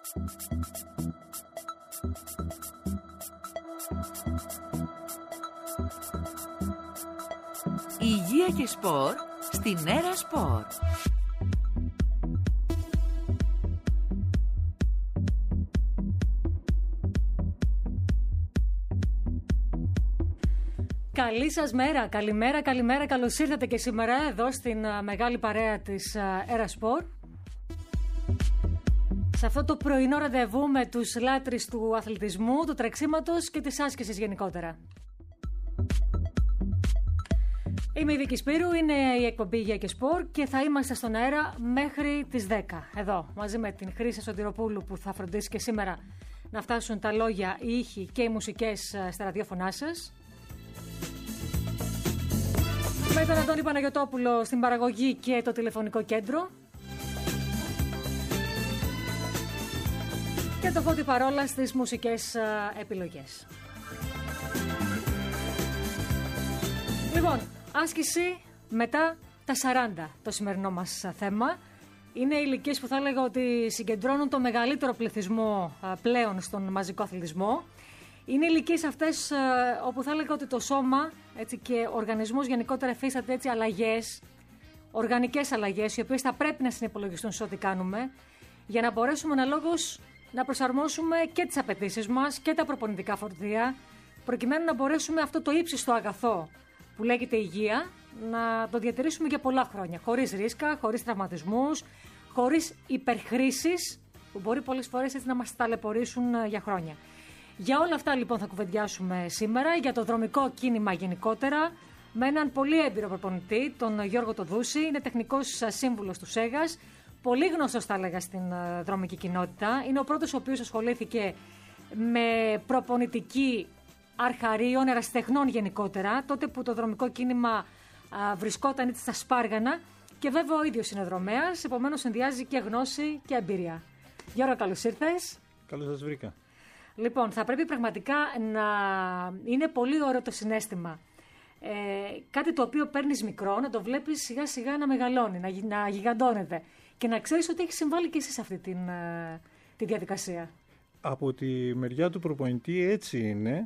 Υγεία και σπορ στην Έρα Σπορ. Καλή σας μέρα, καλημέρα, καλώς ήρθατε και σήμερα εδώ στην μεγάλη παρέα της Έρα Σπορ. Σε αυτό το πρωινό ραντεβού με τους λάτρεις του αθλητισμού, του τρεξίματος και της άσκησης γενικότερα. Είμαι η Βίκη Σπύρου, είναι η εκπομπή Υγεία και Σπορ και θα είμαστε στον αέρα μέχρι τις 10. Εδώ, μαζί με την Χρύσα Σωτηροπούλου που θα φροντίσει και σήμερα να φτάσουν τα λόγια, οι ήχοι και οι μουσικές στα ραδιόφωνά σας. Με τον Αντώνη Παναγιωτόπουλο στην παραγωγή και το τηλεφωνικό κέντρο. Και το Φώτη Παρόλα στις μουσικές επιλογές. Λοιπόν, άσκηση μετά τα 40, το σημερινό μας θέμα. Είναι ηλικίες που θα έλεγα ότι συγκεντρώνουν το μεγαλύτερο πληθυσμό πλέον στον μαζικό αθλητισμό. Είναι ηλικίες αυτές όπου θα έλεγα ότι το σώμα, έτσι, και ο οργανισμός γενικότερα εφίσταται έτσι αλλαγές, οργανικές αλλαγές, οι οποίες θα πρέπει να συνυπολογιστούν σε ό,τι κάνουμε, για να μπορέσουμε αναλόγως να προσαρμόσουμε και τις απαιτήσεις μας και τα προπονητικά φορτία, προκειμένου να μπορέσουμε αυτό το ύψιστο αγαθό που λέγεται υγεία να το διατηρήσουμε για πολλά χρόνια, χωρίς ρίσκα, χωρίς τραυματισμούς, χωρίς υπερχρήσεις που μπορεί πολλές φορές έτσι να μας ταλαιπωρήσουν για χρόνια. Για όλα αυτά λοιπόν θα κουβεντιάσουμε σήμερα, για το δρομικό κίνημα γενικότερα, με έναν πολύ έμπειρο προπονητή, τον Γιώργο Τοδούση. Είναι τεχνικός σύμβουλος του ΣΕΓΑΣ, πολύ γνωστός θα έλεγα στην δρομική κοινότητα. Είναι ο πρώτος ο οποίος ασχολήθηκε με προπονητική αρχαρίων, ερασιτεχνών γενικότερα, τότε που το δρομικό κίνημα βρισκόταν έτσι στα σπάργανα, και βέβαια ο ίδιος είναι δρομέας, επομένως συνδυάζει και γνώση και εμπειρία. Γιώργο, καλώς ήρθες. Καλώς σας βρήκα. Λοιπόν, θα πρέπει πραγματικά να είναι πολύ ωραίο το συναίσθημα. Κάτι το οποίο παίρνεις μικρό, να το βλέπεις σιγά σιγά να μεγαλώνει, να γιγαντώνεται και να ξέρεις ότι έχει συμβάλει και εσύ σε αυτή τη διαδικασία. Από τη μεριά του προπονητή έτσι είναι,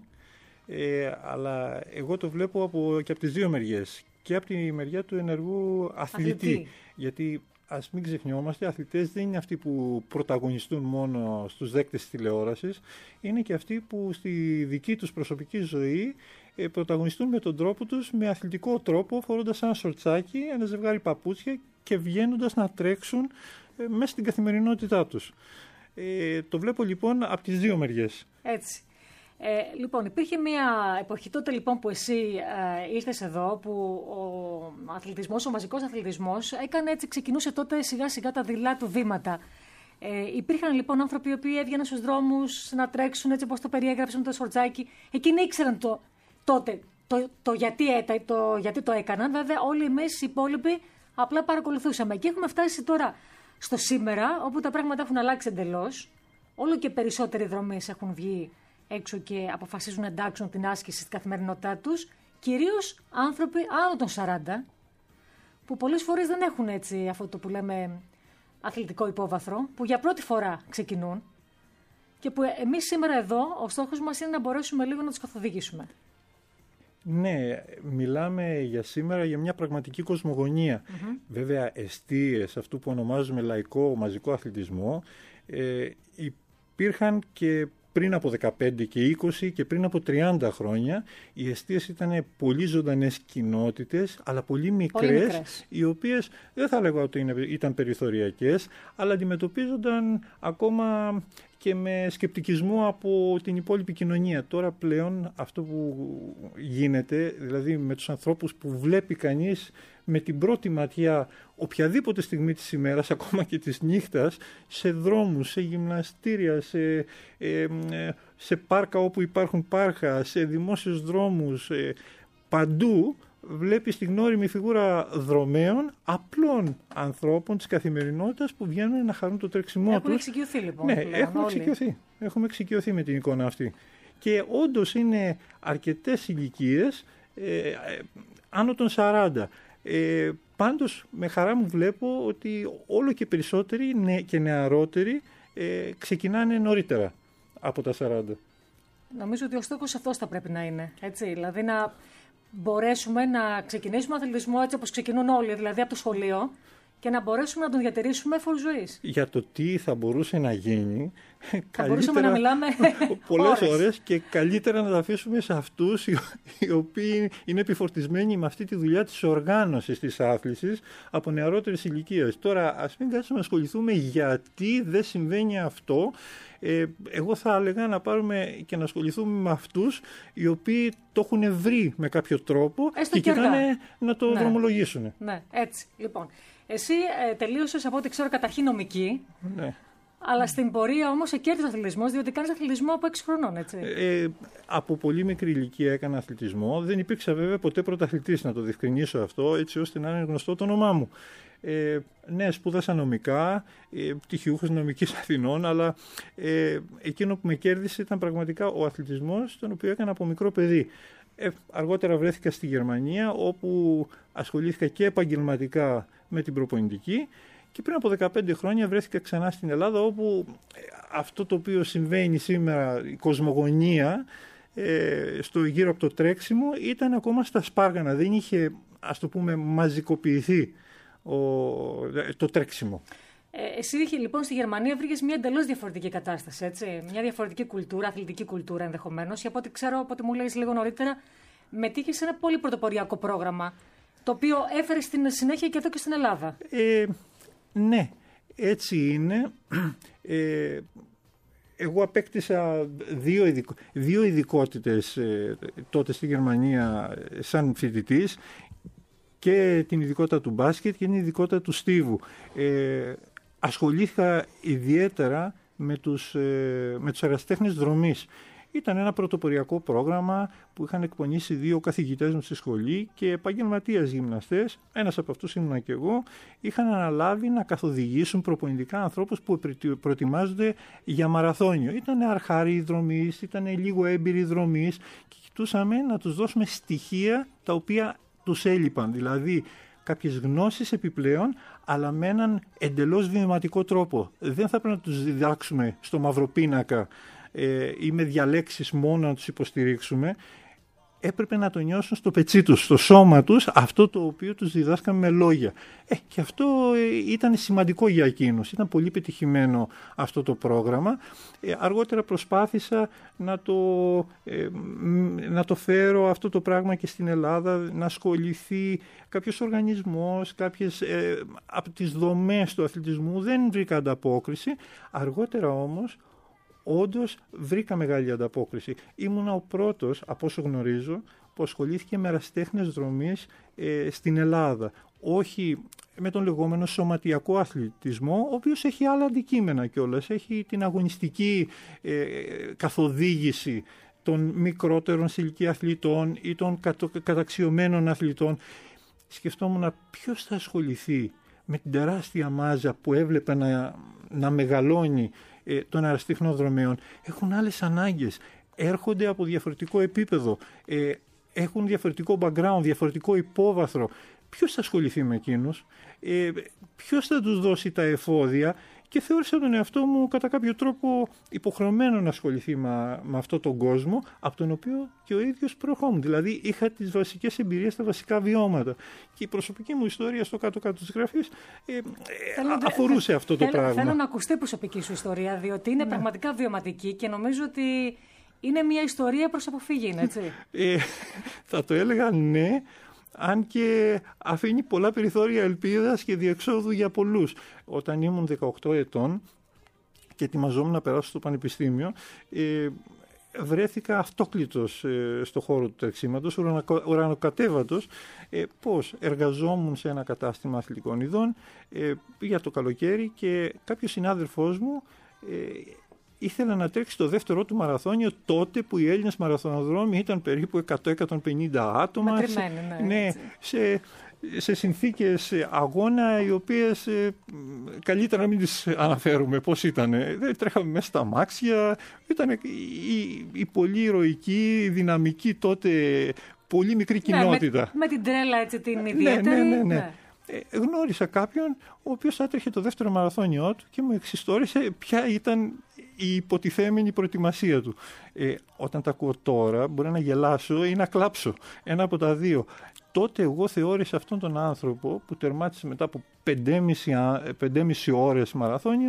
αλλά εγώ το βλέπω και από τις δύο μεριές. Και από τη μεριά του ενεργού αθλητή. Γιατί ας μην ξεχνιόμαστε, αθλητές δεν είναι αυτοί που πρωταγωνιστούν μόνο στους δέκτες της τηλεόρασης, είναι και αυτοί που στη δική τους προσωπική ζωή πρωταγωνιστούν με τον τρόπο τους, με αθλητικό τρόπο, φορώντας ένα σορτσάκι, ένα ζευγάρι παπούτσια και βγαίνοντας να τρέξουν μέσα στην καθημερινότητά τους. Το βλέπω λοιπόν από τις δύο μεριές. Έτσι. Λοιπόν, υπήρχε μια εποχή τότε λοιπόν που εσύ ήρθες εδώ, που ο αθλητισμός, ο μαζικός αθλητισμός ξεκινούσε τότε σιγά σιγά τα δειλά του βήματα. Υπήρχαν λοιπόν άνθρωποι οι οποίοι έβγαιναν στους δρόμους να τρέξουν έτσι όπως το περιέγραψαν με το σορτσάκι. Εκείνοι ήξεραν τότε το γιατί το έκαναν. Βέβαια όλοι εμείς οι υπόλοιποι απλά παρακολουθούσαμε. Και έχουμε φτάσει τώρα στο σήμερα, όπου τα πράγματα έχουν αλλάξει εντελώς. Όλο και περισσότεροι δρομείς έχουν βγει έξω και αποφασίζουν να εντάξουν την άσκηση στην καθημερινότητά τους, κυρίως άνθρωποι άνω των 40, που πολλές φορές δεν έχουν έτσι αυτό το που λέμε αθλητικό υπόβαθρο, που για πρώτη φορά ξεκινούν και που εμείς σήμερα εδώ ο στόχος μας είναι να μπορέσουμε λίγο να τους καθοδηγήσουμε. Ναι, μιλάμε για σήμερα για μια πραγματική κοσμογονία. Βέβαια, εστίες, αυτού που ονομάζουμε λαϊκό μαζικό αθλητισμό, υπήρχαν και πριν από 15 και 20 και πριν από 30 χρόνια. Οι εστίες ήταν πολύ ζωντανές κοινότητες, αλλά πολύ μικρές, οι οποίες δεν θα λέγω ότι ήταν περιθωριακές, αλλά αντιμετωπίζονταν ακόμα και με σκεπτικισμό από την υπόλοιπη κοινωνία. Τώρα πλέον αυτό που γίνεται, δηλαδή με τους ανθρώπους που βλέπει κανείς με την πρώτη ματιά οποιαδήποτε στιγμή της ημέρας, ακόμα και της νύχτας, σε δρόμους, σε γυμναστήρια, σε πάρκα όπου υπάρχουν πάρκα, σε δημόσιους δρόμους, παντού βλέπεις την γνώριμη φιγούρα δρομέων, απλών ανθρώπων της καθημερινότητας που βγαίνουν να χαρούν το τρέξιμό τους. Έχουν εξοικειωθεί λοιπόν. Ναι, έχουμε εξοικειωθεί με την εικόνα αυτή. Και όντως είναι αρκετές ηλικίες, άνω των 40. Πάντως με χαρά μου βλέπω ότι όλο και περισσότεροι και νεαρότεροι ξεκινάνε νωρίτερα από τα 40. Νομίζω ότι ο στόχος αυτός θα πρέπει να είναι. Έτσι, δηλαδή να μπορέσουμε να ξεκινήσουμε αθλητισμό έτσι όπως ξεκινούν όλοι, δηλαδή από το σχολείο, και να μπορέσουμε να τον διατηρήσουμε φόρους ζωής. Για το τι θα μπορούσε να γίνει, θα μπορούσαμε να μιλάμε πολλές ώρες, και καλύτερα να τα αφήσουμε σε αυτούς οι οποίοι είναι επιφορτισμένοι με αυτή τη δουλειά της οργάνωσης της άθλησης από νεαρότερης ηλικίας. Τώρα, ας μην κάτσουμε να ασχοληθούμε γιατί δεν συμβαίνει αυτό. Εγώ θα έλεγα να πάρουμε και να ασχοληθούμε με αυτούς οι οποίοι το έχουν βρει με κάποιο τρόπο και κοιτάνε να το δρομολογήσουν. Ναι, έτσι. Λοιπόν, εσύ τελείωσες από ό,τι ξέρω καταρχήν νομική. Ναι. Αλλά στην πορεία όμως εκέρδισε αθλητισμό, διότι κάνεις αθλητισμό από 6 χρονών, έτσι. Από πολύ μικρή ηλικία έκανα αθλητισμό. Δεν υπήρξα βέβαια ποτέ πρωταθλητής, να το διευκρινίσω αυτό, έτσι ώστε να είναι γνωστό το όνομά μου. Ναι, σπούδασα νομικά, πτυχιούχος νομικής Αθηνών, αλλά εκείνο που με κέρδισε ήταν πραγματικά ο αθλητισμός, τον οποίο έκανα από μικρό παιδί. Αργότερα βρέθηκα στη Γερμανία, όπου ασχολήθηκα και επαγγελματικά με την προπονητική, και πριν από 15 χρόνια βρέθηκα ξανά στην Ελλάδα, όπου αυτό το οποίο συμβαίνει σήμερα, η κοσμογονία στο γύρω από το τρέξιμο, ήταν ακόμα στα σπάργανα. Δεν είχε, ας το πούμε, μαζικοποιηθεί το τρέξιμο. Εσύ λοιπόν στη Γερμανία βρήκες μια εντελώς διαφορετική κατάσταση, έτσι. Μια διαφορετική κουλτούρα, αθλητική κουλτούρα ενδεχομένως. Και από ό,τι ξέρω, από ό,τι μου λέγεις λίγο νωρίτερα, μετήχες σε ένα πολύ πρωτοποριακό πρόγραμμα, το οποίο έφερε στην συνέχεια και εδώ και στην Ελλάδα. Ναι, έτσι είναι. Εγώ απέκτησα δύο ειδικότητες τότε στη Γερμανία σαν φοιτητής, και την ειδικότητα του μπάσκετ και την ειδικότητα του στίβου. Ασχολήθηκα ιδιαίτερα με τους ερασιτέχνες δρομής. Ήταν ένα πρωτοποριακό πρόγραμμα που είχαν εκπονήσει 2 καθηγητές μου στη σχολή και επαγγελματίες γυμναστές, ένας από αυτούς ήμουνα και εγώ, είχαν αναλάβει να καθοδηγήσουν προπονητικά ανθρώπους που προετοιμάζονται για μαραθώνιο. Ήταν αρχάριοι δρομείς, ήταν λίγο έμπειροι δρομείς, και κοιτούσαμε να τους δώσουμε στοιχεία τα οποία τους έλειπαν, δηλαδή κάποιες γνώσεις επιπλέον, αλλά με έναν εντελώς βιωματικό τρόπο. Δεν θα πρέπει να τους διδάξουμε στο μαυροπίνακα ή με διαλέξεις μόνο να τους υποστηρίξουμε. Έπρεπε να το νιώσουν στο πετσί τους, στο σώμα τους, αυτό το οποίο τους διδάσκαμε με λόγια. Και αυτό ήταν σημαντικό για εκείνους. Ήταν πολύ πετυχημένο αυτό το πρόγραμμα. Αργότερα προσπάθησα να το φέρω αυτό το πράγμα και στην Ελλάδα, να ασχοληθεί κάποιος οργανισμός, κάποιες από τις δομές του αθλητισμού. Δεν βρήκα ανταπόκριση. Αργότερα όμως, όντως βρήκα μεγάλη ανταπόκριση. Ήμουνα ο πρώτος, από όσο γνωρίζω, που ασχολήθηκε με ερασιτέχνες δρομής στην Ελλάδα. Όχι με τον λεγόμενο σωματιακό αθλητισμό, ο οποίος έχει άλλα αντικείμενα κιόλας. Έχει την αγωνιστική καθοδήγηση των μικρότερων σε ηλικία αθλητών ή των καταξιωμένων αθλητών. Σκεφτόμουν ποιος θα ασχοληθεί με την τεράστια μάζα που έβλεπε να μεγαλώνει των ερασιτέχνων δρομέων. Έχουν άλλες ανάγκες, έρχονται από διαφορετικό επίπεδο, έχουν διαφορετικό background, διαφορετικό υπόβαθρο. Ποιος θα ασχοληθεί με εκείνους, ποιος θα τους δώσει τα εφόδια, και θεώρησα τον εαυτό μου κατά κάποιο τρόπο υποχρεωμένο να ασχοληθεί με αυτόν τον κόσμο, από τον οποίο και ο ίδιος προερχόμουν. Δηλαδή είχα τις βασικές εμπειρίες, τα βασικά βιώματα. Και η προσωπική μου ιστορία στο κάτω-κάτω της γραφής αφορούσε αυτό το πράγμα. Θέλω να ακουστεί η προσωπική σου ιστορία, διότι είναι πραγματικά βιωματική και νομίζω ότι είναι μια ιστορία προς αποφύγη, έτσι. Θα το έλεγα ναι, αν και αφήνει πολλά περιθώρια ελπίδας και διεξόδου για πολλούς. Όταν ήμουν 18 ετών και ετοιμαζόμουν να περάσω στο πανεπιστήμιο, βρέθηκα αυτόκλητος στο χώρο του τρεξίματος, ουρανοκατέβατος. Πώς εργαζόμουν σε ένα κατάστημα αθλητικών ειδών για το καλοκαίρι, και κάποιος συνάδελφός μου ήθελε να τρέξει το δεύτερο του μαραθώνιο, τότε που οι Έλληνες μαραθωνοδρόμοι ήταν περίπου 100-150 άτομα. Ναι, σε συνθήκες αγώνα οι οποίες καλύτερα να μην τις αναφέρουμε πώς ήταν. Δεν τρέχαμε μέσα στα αμάξια, ήταν η πολύ ηρωική, δυναμική τότε, πολύ μικρή κοινότητα. Με την τρέλα έτσι την ιδιαίτερη. Ναι. γνώρισα κάποιον ο οποίος άτρεχε το δεύτερο μαραθώνιό του και μου εξιστόρισε ποια ήταν η υποτιθέμενη προετοιμασία του. Όταν τα ακούω τώρα μπορεί να γελάσω ή να κλάψω. Ένα από τα δύο. Τότε εγώ θεώρησα αυτόν τον άνθρωπο που τερμάτισε μετά από 5,5 ώρες μαραθώνιο,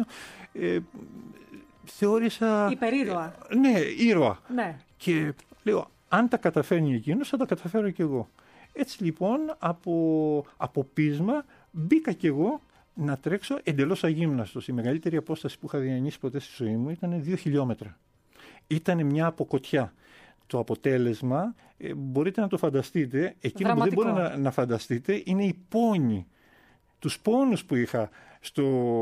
θεώρησα... Υπερήρωα. Ναι, ήρωα. Ναι. Και λέω, αν τα καταφέρνει εκείνος, θα τα καταφέρω κι εγώ. Έτσι λοιπόν, από πείσμα, μπήκα κι εγώ να τρέξω εντελώς αγύμναστος. Η μεγαλύτερη απόσταση που είχα διανύσει ποτέ στη ζωή μου ήταν 2 χιλιόμετρα. Ήταν μια αποκοτιά. Το αποτέλεσμα, μπορείτε να το φανταστείτε, εκείνο δραματικό. που δεν μπορείτε να φανταστείτε είναι η πόνη. Τους πόνους που είχα στο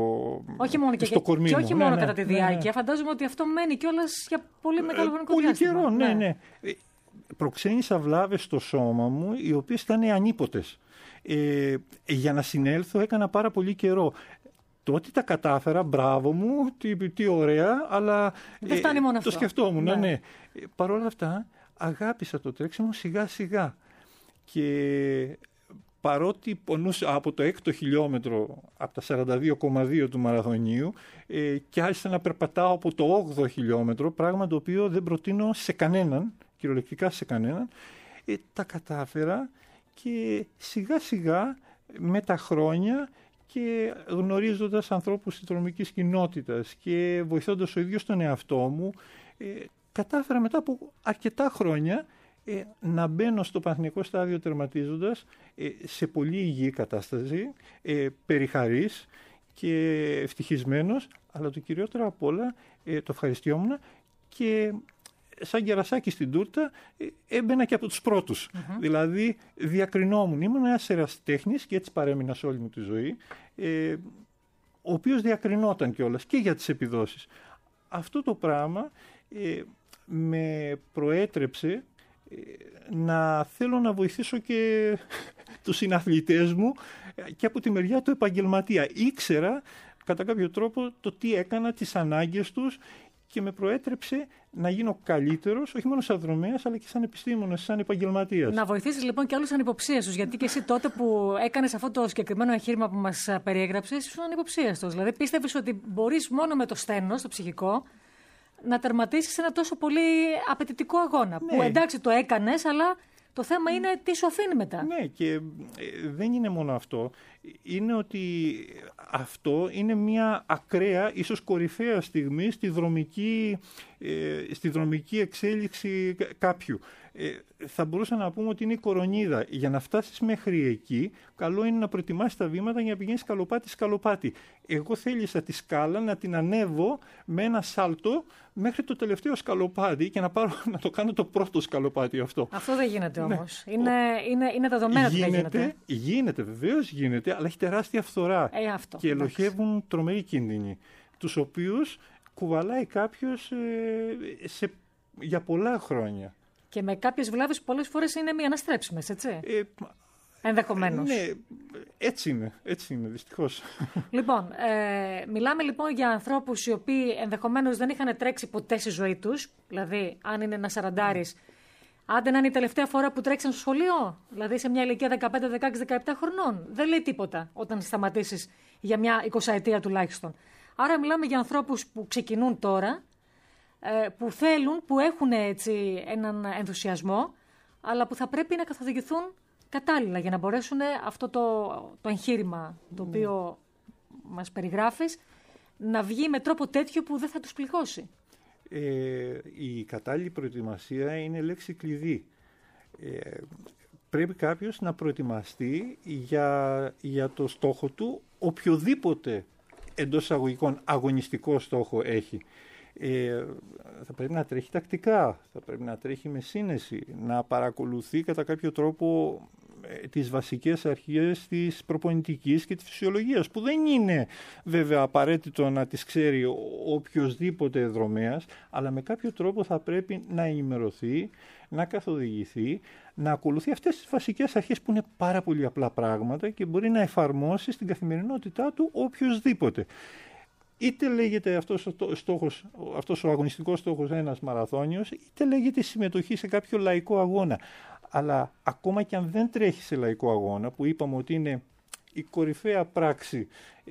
κορμί μου. Και όχι μόνο κατά τη διάρκεια. Φαντάζομαι ότι αυτό μένει κιόλας για πολύ μεγάλο χρονικό διάστημα. Πολύ καιρό, ναι. Προξένησα βλάβες στο σώμα μου, οι οποίες ήταν ανίποτες. Για να συνέλθω έκανα πάρα πολύ καιρό. Το ότι τα κατάφερα, μπράβο μου, τι ωραία, αλλά δεν φτάνει μόνο αυτό. Το σκεφτόμουν, ναι. Παρ' όλα αυτά, αγάπησα το τρέξιμο σιγά σιγά. Και παρότι πονούσα από το 6ο χιλιόμετρο, από τα 42,2 του μαραθωνίου, και άρχισα να περπατάω από το 8ο χιλιόμετρο, πράγμα το οποίο δεν προτείνω σε κανέναν, κυριολεκτικά σε κανέναν, τα κατάφερα και σιγά σιγά με τα χρόνια και γνωρίζοντας ανθρώπους της δρομικής κοινότητας και βοηθώντας ο ίδιος τον εαυτό μου, κατάφερα μετά από αρκετά χρόνια να μπαίνω στο παναθηναϊκό στάδιο τερματίζοντας σε πολύ υγιή κατάσταση, περιχαρής και ευτυχισμένος, αλλά το κυριότερο απ' όλα το ευχαριστιόμουν και σαν κερασάκι στην τούρτα έμπαινα και από τους πρώτους. Δηλαδή διακρινόμουν. Ήμουν ένας ερασιτέχνης και έτσι παρέμεινα σε όλη μου τη ζωή, ο οποίος διακρινόταν κιόλας και για τις επιδόσεις. Αυτό το πράγμα με προέτρεψε να θέλω να βοηθήσω και τους συναθλητές μου και από τη μεριά του επαγγελματία. Ήξερα κατά κάποιο τρόπο το τι έκανα, τις ανάγκες τους και με προέτρεψε να γίνω καλύτερος, όχι μόνο σαν δρομέας, αλλά και σαν επιστήμονας, σαν επαγγελματίας. Να βοηθήσεις λοιπόν και άλλους ανυποψίαστους, γιατί και εσύ τότε που έκανες αυτό το συγκεκριμένο εγχείρημα που μας περιέγραψες, ήσουν ανυποψίαστος. Δηλαδή πίστευες ότι μπορείς μόνο με το στένος, το ψυχικό, να τερματίσεις ένα τόσο πολύ απαιτητικό αγώνα. Ναι. Που εντάξει το έκανες, αλλά το θέμα είναι τι σου αφήνει μετά. Ναι, και δεν είναι μόνο αυτό. Είναι ότι αυτό είναι μια ακραία, ίσως κορυφαία στιγμή στη δρομική εξέλιξη κάποιου. Θα μπορούσα να πούμε ότι είναι η κορονίδα. Για να φτάσεις μέχρι εκεί, καλό είναι να προετοιμάσεις τα βήματα για να πηγαίνεις σκαλοπάτι. Εγώ θέλησα τη σκάλα να την ανέβω με ένα σάλτο μέχρι το τελευταίο σκαλοπάτι και να το κάνω το πρώτο σκαλοπάτι αυτό. Αυτό δεν γίνεται όμως. Ναι. Είναι δεδομένο ότι δεν γίνεται. Γίνεται, βεβαίως γίνεται, αλλά έχει τεράστια φθορά. Αυτό, και ελοχεύουν τρομεροί κίνδυνοι, τους οποίους κουβαλάει κάποιος για πολλά χρόνια. Και με κάποιες βλάβες πολλές φορές είναι μη αναστρέψιμες, έτσι. Ενδεχομένως. Ναι, έτσι είναι, δυστυχώς. Λοιπόν, μιλάμε λοιπόν για ανθρώπους οι οποίοι ενδεχομένως δεν είχαν τρέξει ποτέ στη ζωή τους. Δηλαδή, αν είναι ένα 40, άντε να είναι η τελευταία φορά που τρέξαν στο σχολείο. Δηλαδή, σε μια ηλικία 15, 16, 17 χρονών. Δεν λέει τίποτα όταν σταματήσεις για μια 20ετία τουλάχιστον. Άρα, μιλάμε για ανθρώπους που ξεκινούν τώρα, που θέλουν, που έχουν έτσι έναν ενθουσιασμό, αλλά που θα πρέπει να καθοδηγηθούν κατάλληλα για να μπορέσουν αυτό το εγχείρημα το οποίο μας περιγράφεις να βγει με τρόπο τέτοιο που δεν θα τους πληγώσει. Η κατάλληλη προετοιμασία είναι λέξη κλειδί. Πρέπει κάποιος να προετοιμαστεί για το στόχο του, οποιοδήποτε εντός εισαγωγικών αγωνιστικό στόχο έχει. Θα πρέπει να τρέχει τακτικά, θα πρέπει να τρέχει με σύνεση, να παρακολουθεί κατά κάποιο τρόπο τις βασικές αρχές της προπονητικής και της φυσιολογίας, που δεν είναι βέβαια απαραίτητο να τις ξέρει οποιοσδήποτε δρομέας, αλλά με κάποιο τρόπο θα πρέπει να ενημερωθεί, να καθοδηγηθεί, να ακολουθεί αυτές τις βασικές αρχές που είναι πάρα πολύ απλά πράγματα και μπορεί να εφαρμόσει στην καθημερινότητά του οποιοσδήποτε. Είτε λέγεται αυτός ο αγωνιστικός στόχος ένας μαραθώνιος, είτε λέγεται συμμετοχή σε κάποιο λαϊκό αγώνα. Αλλά ακόμα και αν δεν τρέχει σε λαϊκό αγώνα, που είπαμε ότι είναι η κορυφαία πράξη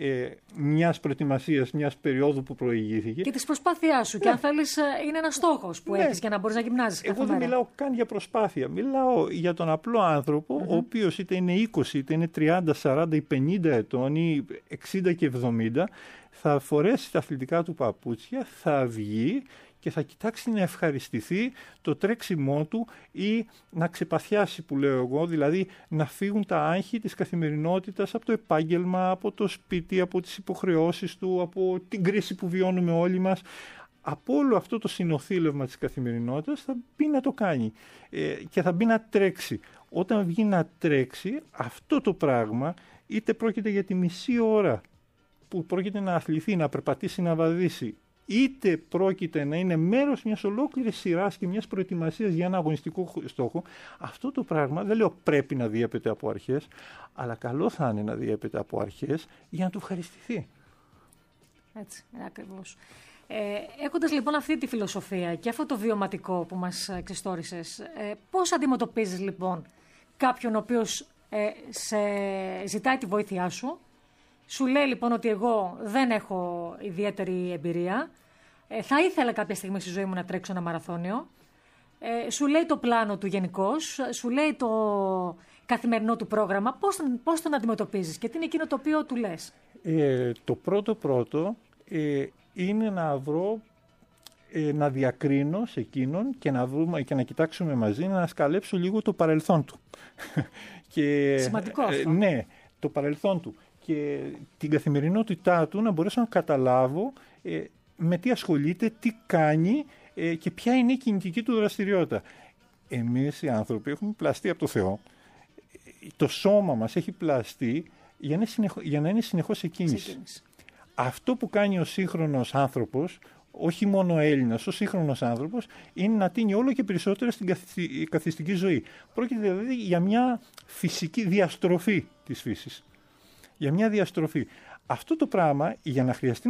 μιας προετοιμασίας, μιας περίοδου που προηγήθηκε. Και της προσπάθειάς σου. Ναι. Και αν θέλεις, είναι ένας στόχος που έχεις για να μπορείς να γυμνάζεις κάθε μέρα. Εγώ δεν μιλάω καν για προσπάθεια. Μιλάω για τον απλό άνθρωπο, ο οποίος είτε είναι 20, είτε είναι 30, 40 ή 50 ετών ή 60 και 70, θα φορέσει τα αθλητικά του παπούτσια, θα βγει και θα κοιτάξει να ευχαριστηθεί το τρέξιμό του ή να ξεπαθιάσει, που λέω εγώ, δηλαδή να φύγουν τα άγχη της καθημερινότητας από το επάγγελμα, από το σπίτι, από τις υποχρεώσεις του, από την κρίση που βιώνουμε όλοι μας. Από όλο αυτό το συνοθήλευμα της καθημερινότητας θα μπει να το κάνει και θα μπει να τρέξει. Όταν βγει να τρέξει, αυτό το πράγμα, είτε πρόκειται για τη μισή ώρα που πρόκειται να αθληθεί, να περπατήσει, να βαδίσει, είτε πρόκειται να είναι μέρος μιας ολόκληρης σειράς και μιας προετοιμασίας για ένα αγωνιστικό στόχο, αυτό το πράγμα δεν λέω πρέπει να διέπεται από αρχές, αλλά καλό θα είναι να διέπεται από αρχές για να του ευχαριστηθεί. Έτσι, ακριβώς. Έχοντας λοιπόν αυτή τη φιλοσοφία και αυτό το βιωματικό που μας εξιστόρισες, πώς αντιμετωπίζεις λοιπόν κάποιον ο οποίος σε ζητάει τη βοήθειά σου, σου λέει λοιπόν ότι εγώ δεν έχω ιδιαίτερη εμπειρία, θα ήθελα κάποια στιγμή στη ζωή μου να τρέξω ένα μαραθώνιο, σου λέει το πλάνο του γενικώς, σου λέει το καθημερινό του πρόγραμμα, πώς τον αντιμετωπίζεις και τι είναι εκείνο το οποίο του λες? Το πρώτο είναι να βρω, να διακρίνω σε εκείνον και να βρούμε και να κοιτάξουμε μαζί, να σκαλέψω λίγο το παρελθόν του. Σημαντικό αυτό. Ναι, το παρελθόν του. Και την καθημερινότητά του να μπορέσω να καταλάβω με τι ασχολείται, τι κάνει και ποια είναι η κινητική του δραστηριότητα. Εμείς οι άνθρωποι έχουμε πλαστεί από το Θεό. Το σώμα μας έχει πλαστεί για να είναι συνεχώς σε κίνηση. Αυτό που κάνει ο σύγχρονος άνθρωπος, όχι μόνο ο Έλληνας, ο σύγχρονος άνθρωπος, είναι να τίνει όλο και περισσότερα στην καθιστική ζωή. Πρόκειται δηλαδή για μια φυσική διαστροφή της φύσης. Για μια διαστροφή. Αυτό το πράγμα, για να χρειαστεί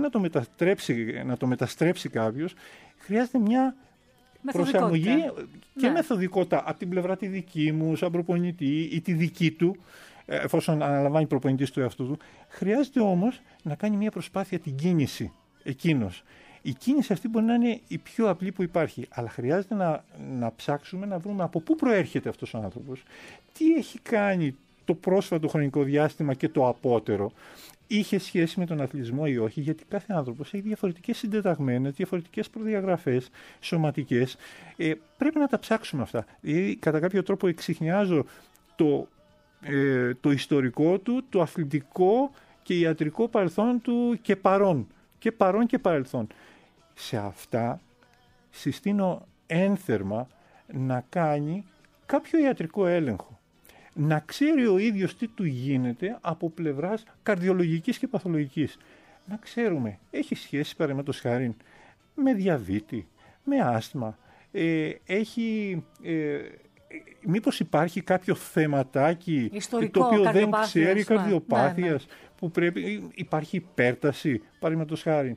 να το μεταστρέψει κάποιος, χρειάζεται μια προσαρμογή και μεθοδικότητα από την πλευρά τη δική μου, σαν προπονητή ή τη δική του, εφόσον αναλαμβάνει προπονητής του εαυτού του. Χρειάζεται όμως να κάνει μια προσπάθεια την κίνηση εκείνος. Η κίνηση αυτή μπορεί να είναι η πιο απλή που υπάρχει, αλλά χρειάζεται να ψάξουμε να βρούμε από πού προέρχεται αυτός ο άνθρωπος, τι έχει κάνει το πρόσφατο χρονικό διάστημα και το απότερο, είχε σχέση με τον αθλητισμό ή όχι, γιατί κάθε άνθρωπος έχει διαφορετικές συντεταγμένες, διαφορετικές προδιαγραφές σωματικές. Πρέπει να τα ψάξουμε αυτά. Δηλαδή, κατά κάποιο τρόπο εξιχνιάζω το ιστορικό του, το αθλητικό και ιατρικό παρελθόν του και παρόν. Και παρόν και παρελθόν. Σε αυτά συστήνω ένθερμα να κάνει κάποιο ιατρικό έλεγχο. Να ξέρει ο ίδιος τι του γίνεται από πλευράς καρδιολογικής και παθολογικής. Να ξέρουμε, έχει σχέση παραδείγματος χάριν με διαβήτη, με άσθμα, μήπως υπάρχει κάποιο θεματάκι ιστορικό, το οποίο δεν ξέρει, καρδιοπάθειας, που πρέπει, υπάρχει υπέρταση παραδείγματος χάριν.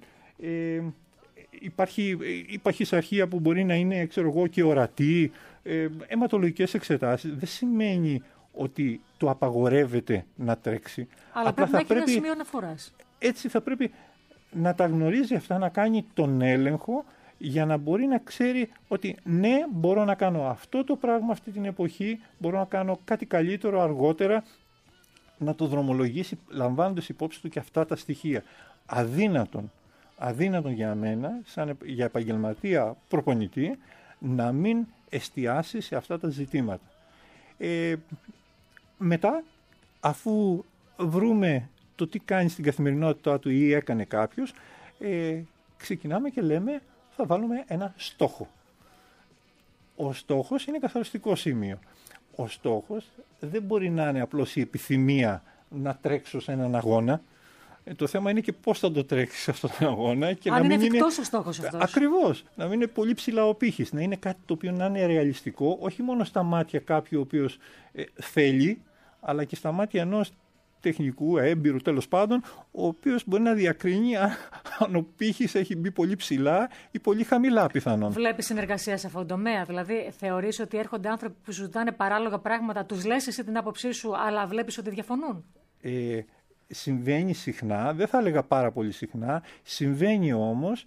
Υπάρχει παχυσαρχία που μπορεί να είναι, ξέρω εγώ, και ορατή, αιματολογικές εξετάσεις. Δεν σημαίνει ότι το απαγορεύεται να τρέξει. Αλλά πρέπει να έχει ένα σημείο αναφοράς. Έτσι θα πρέπει να τα γνωρίζει αυτά, να κάνει τον έλεγχο για να μπορεί να ξέρει ότι ναι, μπορώ να κάνω αυτό το πράγμα αυτή την εποχή, μπορώ να κάνω κάτι καλύτερο αργότερα, να το δρομολογήσει λαμβάνοντας υπόψη του και αυτά τα στοιχεία. Αδύνατον για μένα, για επαγγελματία προπονητή, να μην εστιάσει σε αυτά τα ζητήματα. Μετά, αφού βρούμε το τι κάνει στην καθημερινότητά του ή έκανε κάποιος, ξεκινάμε και λέμε θα βάλουμε ένα στόχο. Ο στόχος είναι καθοριστικό σημείο. Ο στόχος δεν μπορεί να είναι απλώς η επιθυμία να τρέξω σε έναν αγώνα. Το θέμα είναι και πώς θα το τρέξεις αυτόν τον αγώνα. Και αν είναι εφικτός ο στόχος αυτός. Ακριβώς. Να μην είναι πολύ ψηλά ο πύχης. Να είναι κάτι το οποίο να είναι ρεαλιστικό, όχι μόνο στα μάτια κάποιου ο οποίος θέλει, αλλά και στα μάτια ενός τεχνικού, έμπειρου τέλος πάντων, ο οποίος μπορεί να διακρίνει αν ο πύχης έχει μπει πολύ ψηλά ή πολύ χαμηλά πιθανόν. Βλέπεις συνεργασία σε αυτόν τον τομέα? Δηλαδή, θεωρείς ότι έρχονται άνθρωποι που σου ζητάνε παράλογα πράγματα, τους λες εσύ την άποψή σου, αλλά βλέπεις ότι διαφωνούν? Συμβαίνει συχνά, δεν θα έλεγα πάρα πολύ συχνά, συμβαίνει όμως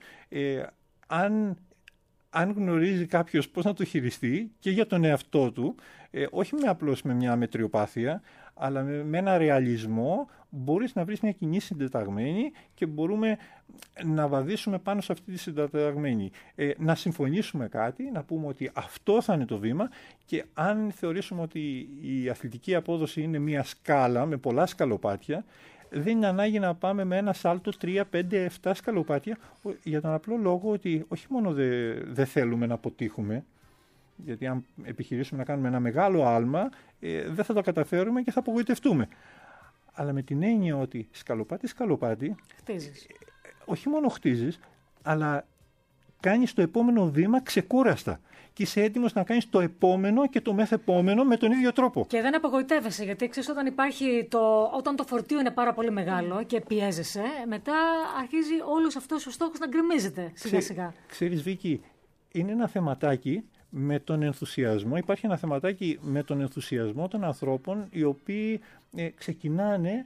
αν γνωρίζει κάποιος πώς να το χειριστεί και για τον εαυτό του, όχι απλώς με μια μετριοπάθεια, αλλά με ένα ρεαλισμό μπορείς να βρεις μια κοινή συντεταγμένη και μπορούμε να βαδίσουμε πάνω σε αυτή τη συντεταγμένη. Να συμφωνήσουμε κάτι, να πούμε ότι αυτό θα είναι το βήμα και αν θεωρήσουμε ότι η αθλητική απόδοση είναι μια σκάλα με πολλά σκαλοπάτια, δεν είναι ανάγκη να πάμε με ένα σάλτο 3, 5, 7 σκαλοπάτια για τον απλό λόγο ότι όχι μόνο δεν θέλουμε να αποτύχουμε, γιατί αν επιχειρήσουμε να κάνουμε ένα μεγάλο άλμα δεν θα το καταφέρουμε και θα απογοητευτούμε. Αλλά με την έννοια ότι σκαλοπάτι χτίζεις. Όχι μόνο χτίζεις, αλλά κάνεις το επόμενο βήμα ξεκούραστα. Και είσαι έτοιμος να κάνεις το επόμενο και το μεθεπόμενο με τον ίδιο τρόπο. Και δεν απογοητεύεσαι, γιατί ξέρεις όταν το φορτίο είναι πάρα πολύ μεγάλο και πιέζεσαι, μετά αρχίζει όλος αυτός ο στόχος να γκρεμίζεται σιγά-σιγά. Ξέρεις, Βίκη, είναι ένα θεματάκι με τον ενθουσιασμό. Υπάρχει ένα θεματάκι με τον ενθουσιασμό των ανθρώπων οι οποίοι ξεκινάνε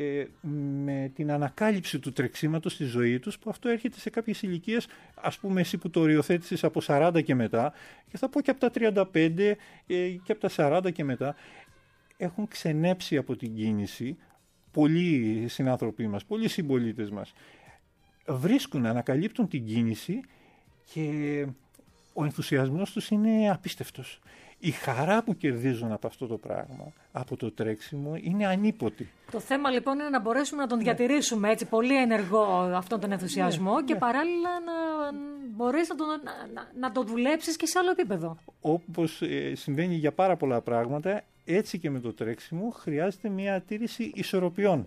με την ανακάλυψη του τρεξίματος στη ζωή τους, που αυτό έρχεται σε κάποιες ηλικίες, ας πούμε εσύ που το οριοθέτησες από 40 και μετά, και θα πω και από τα 35 και από τα 40 και μετά, έχουν ξενέψει από την κίνηση πολλοί συνάνθρωποι μας, πολλοί συμπολίτες μας. Ανακαλύπτουν την κίνηση και ο ενθουσιασμός τους είναι απίστευτος. Η χαρά που κερδίζουν από αυτό το πράγμα, από το τρέξιμο, είναι ανίποτη. Το θέμα λοιπόν είναι να μπορέσουμε να τον διατηρήσουμε έτσι πολύ ενεργό αυτόν τον ενθουσιασμό και παράλληλα να μπορέσεις να το δουλέψεις και σε άλλο επίπεδο. Όπως συμβαίνει για πάρα πολλά πράγματα, έτσι και με το τρέξιμο χρειάζεται μια τήρηση ισορροπιών.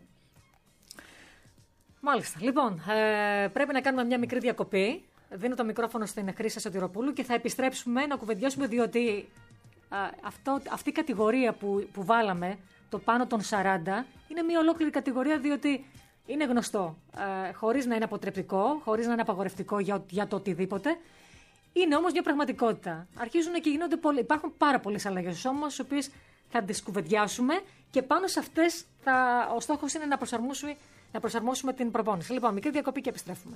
Μάλιστα. Λοιπόν, πρέπει να κάνουμε μια μικρή διακοπή. Δίνω το μικρόφωνο στην Χρύσα Σωτηροπούλου και θα επιστρέψουμε να κουβεντιάσουμε, διότι αυτή η κατηγορία που βάλαμε, το πάνω των 40, είναι μια ολόκληρη κατηγορία, διότι είναι γνωστό, χωρίς να είναι αποτρεπτικό, χωρίς να είναι απαγορευτικό για το οτιδήποτε. Είναι όμως μια πραγματικότητα. Αρχίζουν και γίνονται υπάρχουν πάρα πολλές αλλαγές όμως, τις οποίες θα τις κουβεντιάσουμε και πάνω σε αυτές ο στόχος είναι να προσαρμόσουμε την προπόνηση. Λοιπόν, μικρή διακοπή και επιστρέφουμε.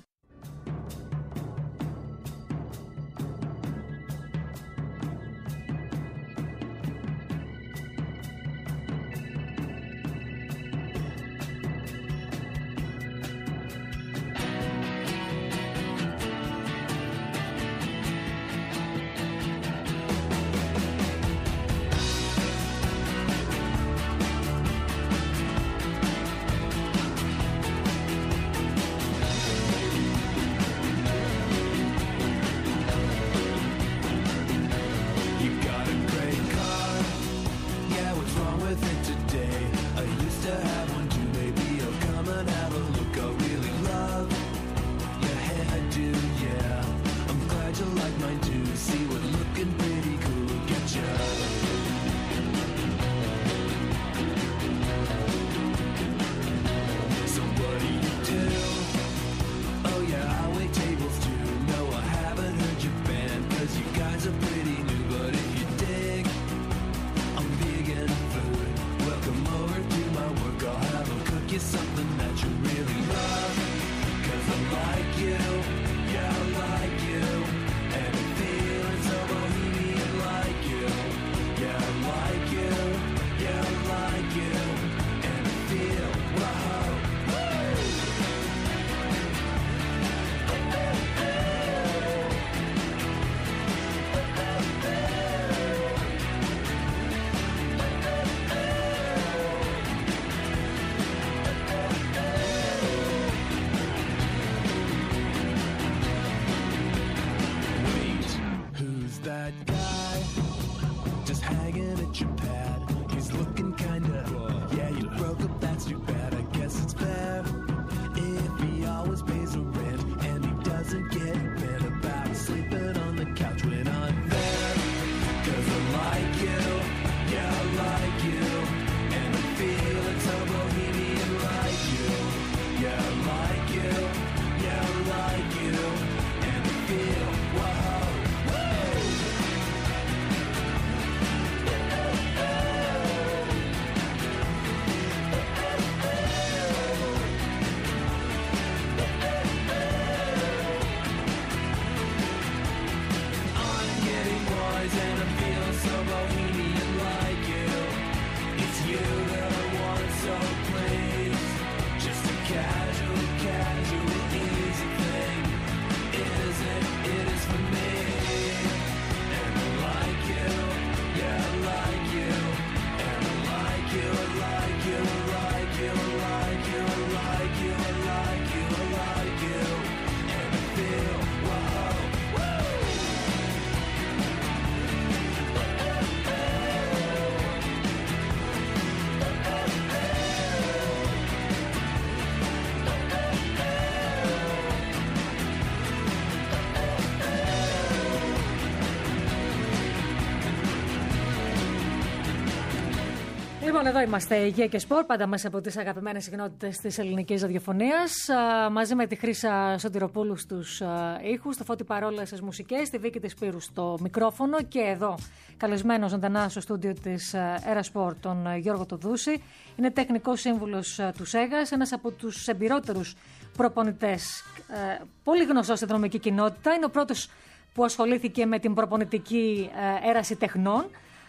Λοιπόν, εδώ είμαστε, Υγεία και Σπορ, πάντα μέσα από τις αγαπημένες συχνότητες της ελληνικής ραδιοφωνίας. Μαζί με τη Χρύσα Σωτηροπούλου στους ήχους, το Φώτη Παρόλα στις μουσικές, τη Βίκη της Σπύρου στο μικρόφωνο και εδώ καλεσμένος ζωντανά στο στούντιο της Έρα Σπορ, τον Γιώργο Τοδούση. Είναι τεχνικός σύμβουλος του ΣΕΓΑΣ, ένας από τους εμπειρότερους προπονητές, πολύ γνωστός στην δρομική κοινότητα. Είναι ο πρώτος που ασχολήθηκε με την προπονητική έραση τεχνών.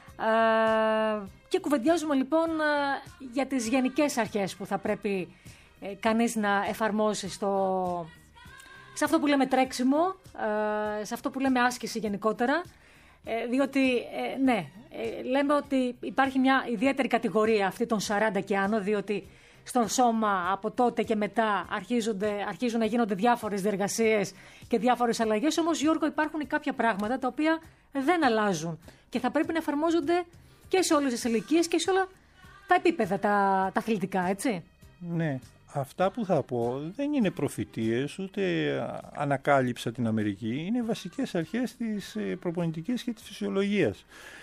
Και κουβεντιάζουμε λοιπόν για τις γενικές αρχές που θα πρέπει κανείς να εφαρμόσει σε αυτό που λέμε τρέξιμο, σε αυτό που λέμε άσκηση γενικότερα, διότι λέμε ότι υπάρχει μια ιδιαίτερη κατηγορία αυτή των 40 και άνω, διότι στο σώμα από τότε και μετά αρχίζουν να γίνονται διάφορες διεργασίες και διάφορες αλλαγές, όμως Γιώργο υπάρχουν κάποια πράγματα τα οποία δεν αλλάζουν και θα πρέπει να εφαρμόζονται και σε όλες τις ηλικίες και σε όλα τα επίπεδα, τα αθλητικά, έτσι. Ναι, αυτά που θα πω δεν είναι προφητείες, ούτε ανακάλυψα την Αμερική. Είναι βασικές αρχές της προπονητικής και της φυσιολογίας.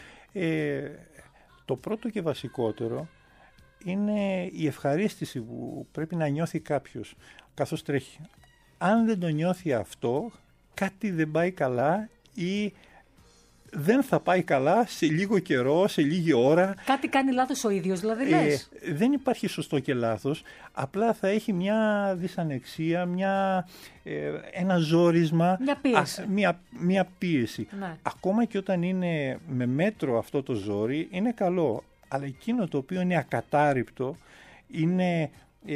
Το πρώτο και βασικότερο είναι η ευχαρίστηση που πρέπει να νιώθει κάποιος καθώς τρέχει. Αν δεν το νιώθει αυτό, κάτι δεν πάει καλά ή δεν θα πάει καλά σε λίγο καιρό, σε λίγη ώρα. Κάτι κάνει λάθος ο ίδιος, δηλαδή λες. Δεν υπάρχει σωστό και λάθος, απλά θα έχει μια δυσανεξία, ένα ζόρισμα, μια πίεση. Ναι. Ακόμα και όταν είναι με μέτρο αυτό το ζόρι, είναι καλό. Αλλά εκείνο το οποίο είναι ακατάρρυπτο, είναι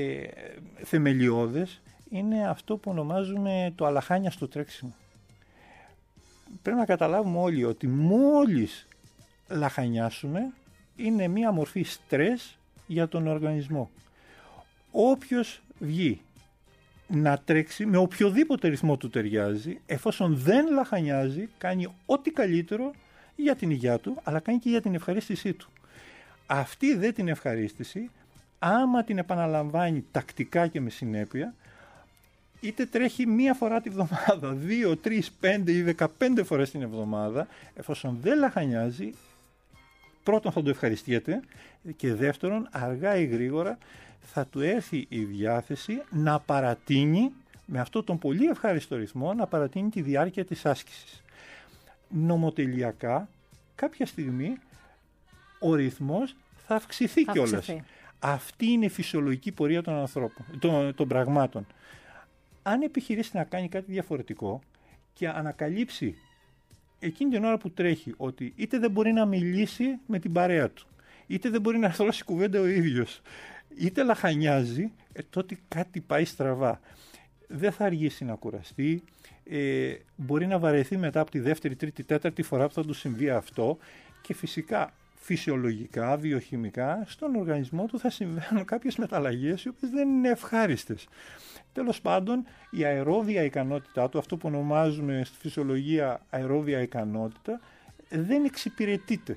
θεμελιώδες, είναι αυτό που ονομάζουμε το αλαχάνια στο τρέξιμο. Πρέπει να καταλάβουμε όλοι ότι μόλις λαχανιάσουμε είναι μία μορφή στρες για τον οργανισμό. Όποιος βγει να τρέξει με οποιοδήποτε ρυθμό του ταιριάζει, εφόσον δεν λαχανιάζει, κάνει ό,τι καλύτερο για την υγεία του, αλλά κάνει και για την ευχαρίστησή του. Αυτή δε την ευχαρίστηση, άμα την επαναλαμβάνει τακτικά και με συνέπεια, είτε τρέχει μία φορά τη βδομάδα, 2, 3, 5 ή 15 φορές την εβδομάδα, εφόσον δεν λαχανιάζει, πρώτον θα το ευχαριστιέται και δεύτερον, αργά ή γρήγορα, θα του έρθει η διάθεση να παρατείνει, με αυτόν τον πολύ ευχάριστο ρυθμό, να παρατείνει τη διάρκεια της άσκησης. Νομοτελειακά, κάποια στιγμή, ο ρυθμός θα αυξηθεί κιόλας. Αυτή είναι η φυσιολογική πορεία των ανθρώπων, των πραγμάτων. Αν επιχειρήσει να κάνει κάτι διαφορετικό και ανακαλύψει εκείνη την ώρα που τρέχει ότι είτε δεν μπορεί να μιλήσει με την παρέα του, είτε δεν μπορεί να αρθρώσει κουβέντα ο ίδιος, είτε λαχανιάζει, τότε κάτι πάει στραβά. Δεν θα αργήσει να κουραστεί, μπορεί να βαρεθεί μετά από τη δεύτερη, τρίτη, τέταρτη φορά που θα του συμβεί αυτό και φυσικά φυσιολογικά, βιοχημικά, στον οργανισμό του θα συμβαίνουν κάποιες μεταλλαγές οι οποίες δεν είναι ευχάριστες. Τέλος πάντων, η αερόβια ικανότητά του, αυτό που ονομάζουμε στη φυσιολογία αερόβια ικανότητα, δεν εξυπηρετείται.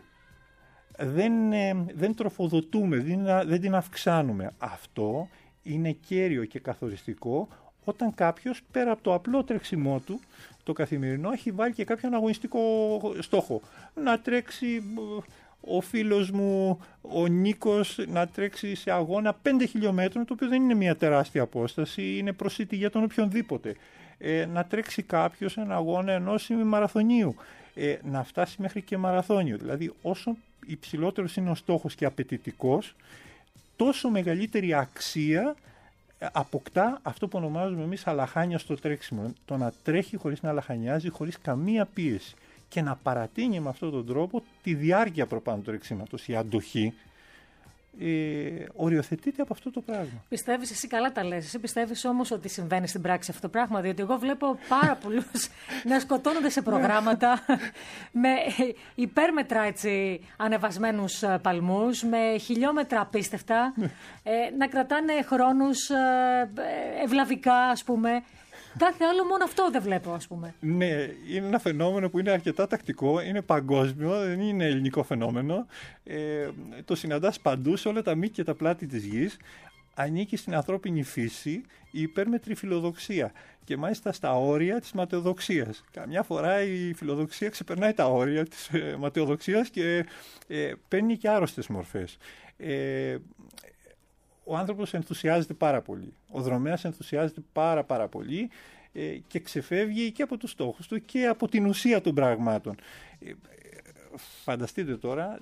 Δεν τροφοδοτούμε, δεν την αυξάνουμε. Αυτό είναι κέριο και καθοριστικό όταν κάποιος πέρα από το απλό τρέξιμό του, το καθημερινό, έχει βάλει και κάποιον αγωνιστικό στόχο. Να τρέξει ο φίλος μου, ο Νίκος, να τρέξει σε αγώνα 5 χιλιόμετρων, το οποίο δεν είναι μια τεράστια απόσταση, είναι προσήτη για τον οποιονδήποτε. Να τρέξει κάποιος ένα αγώνα ενός μαραθωνίου, να φτάσει μέχρι και μαραθώνιο. Δηλαδή, όσο υψηλότερος είναι ο στόχος και απαιτητικός, τόσο μεγαλύτερη αξία αποκτά αυτό που ονομάζουμε εμείς αλαχάνια στο τρέξιμο. Το να τρέχει χωρίς να λαχανιάζει, χωρίς καμία πίεση. Και να παρατείνει με αυτόν τον τρόπο τη διάρκεια προπάνω του τρεξίματος. Η αντοχή οριοθετείται από αυτό το πράγμα. Πιστεύεις, εσύ καλά τα λες, εσύ πιστεύεις όμως ότι συμβαίνει στην πράξη αυτό το πράγμα? Διότι εγώ βλέπω πάρα πολλούς να σκοτώνονται σε προγράμματα με υπέρμετρα έτσι, ανεβασμένους παλμούς, με χιλιόμετρα απίστευτα, να κρατάνε χρόνους ευλαβικά, ας πούμε. Κάθε άλλο, μόνο αυτό δεν βλέπω, ας πούμε. Ναι, είναι ένα φαινόμενο που είναι αρκετά τακτικό, είναι παγκόσμιο, δεν είναι ελληνικό φαινόμενο. Το συναντάς παντού, σε όλα τα μήκη και τα πλάτη της γης. ανήκει στην ανθρώπινη φύση η υπέρμετρη φιλοδοξία και μάλιστα στα όρια της ματαιοδοξίας. Καμιά φορά η φιλοδοξία ξεπερνάει τα όρια της ματαιοδοξίας και παίρνει και άρρωστες μορφές. Ο άνθρωπος ενθουσιάζεται πάρα πολύ. Ο δρομέας ενθουσιάζεται πάρα πολύ και ξεφεύγει και από τους στόχους του και από την ουσία των πραγμάτων. Φανταστείτε τώρα,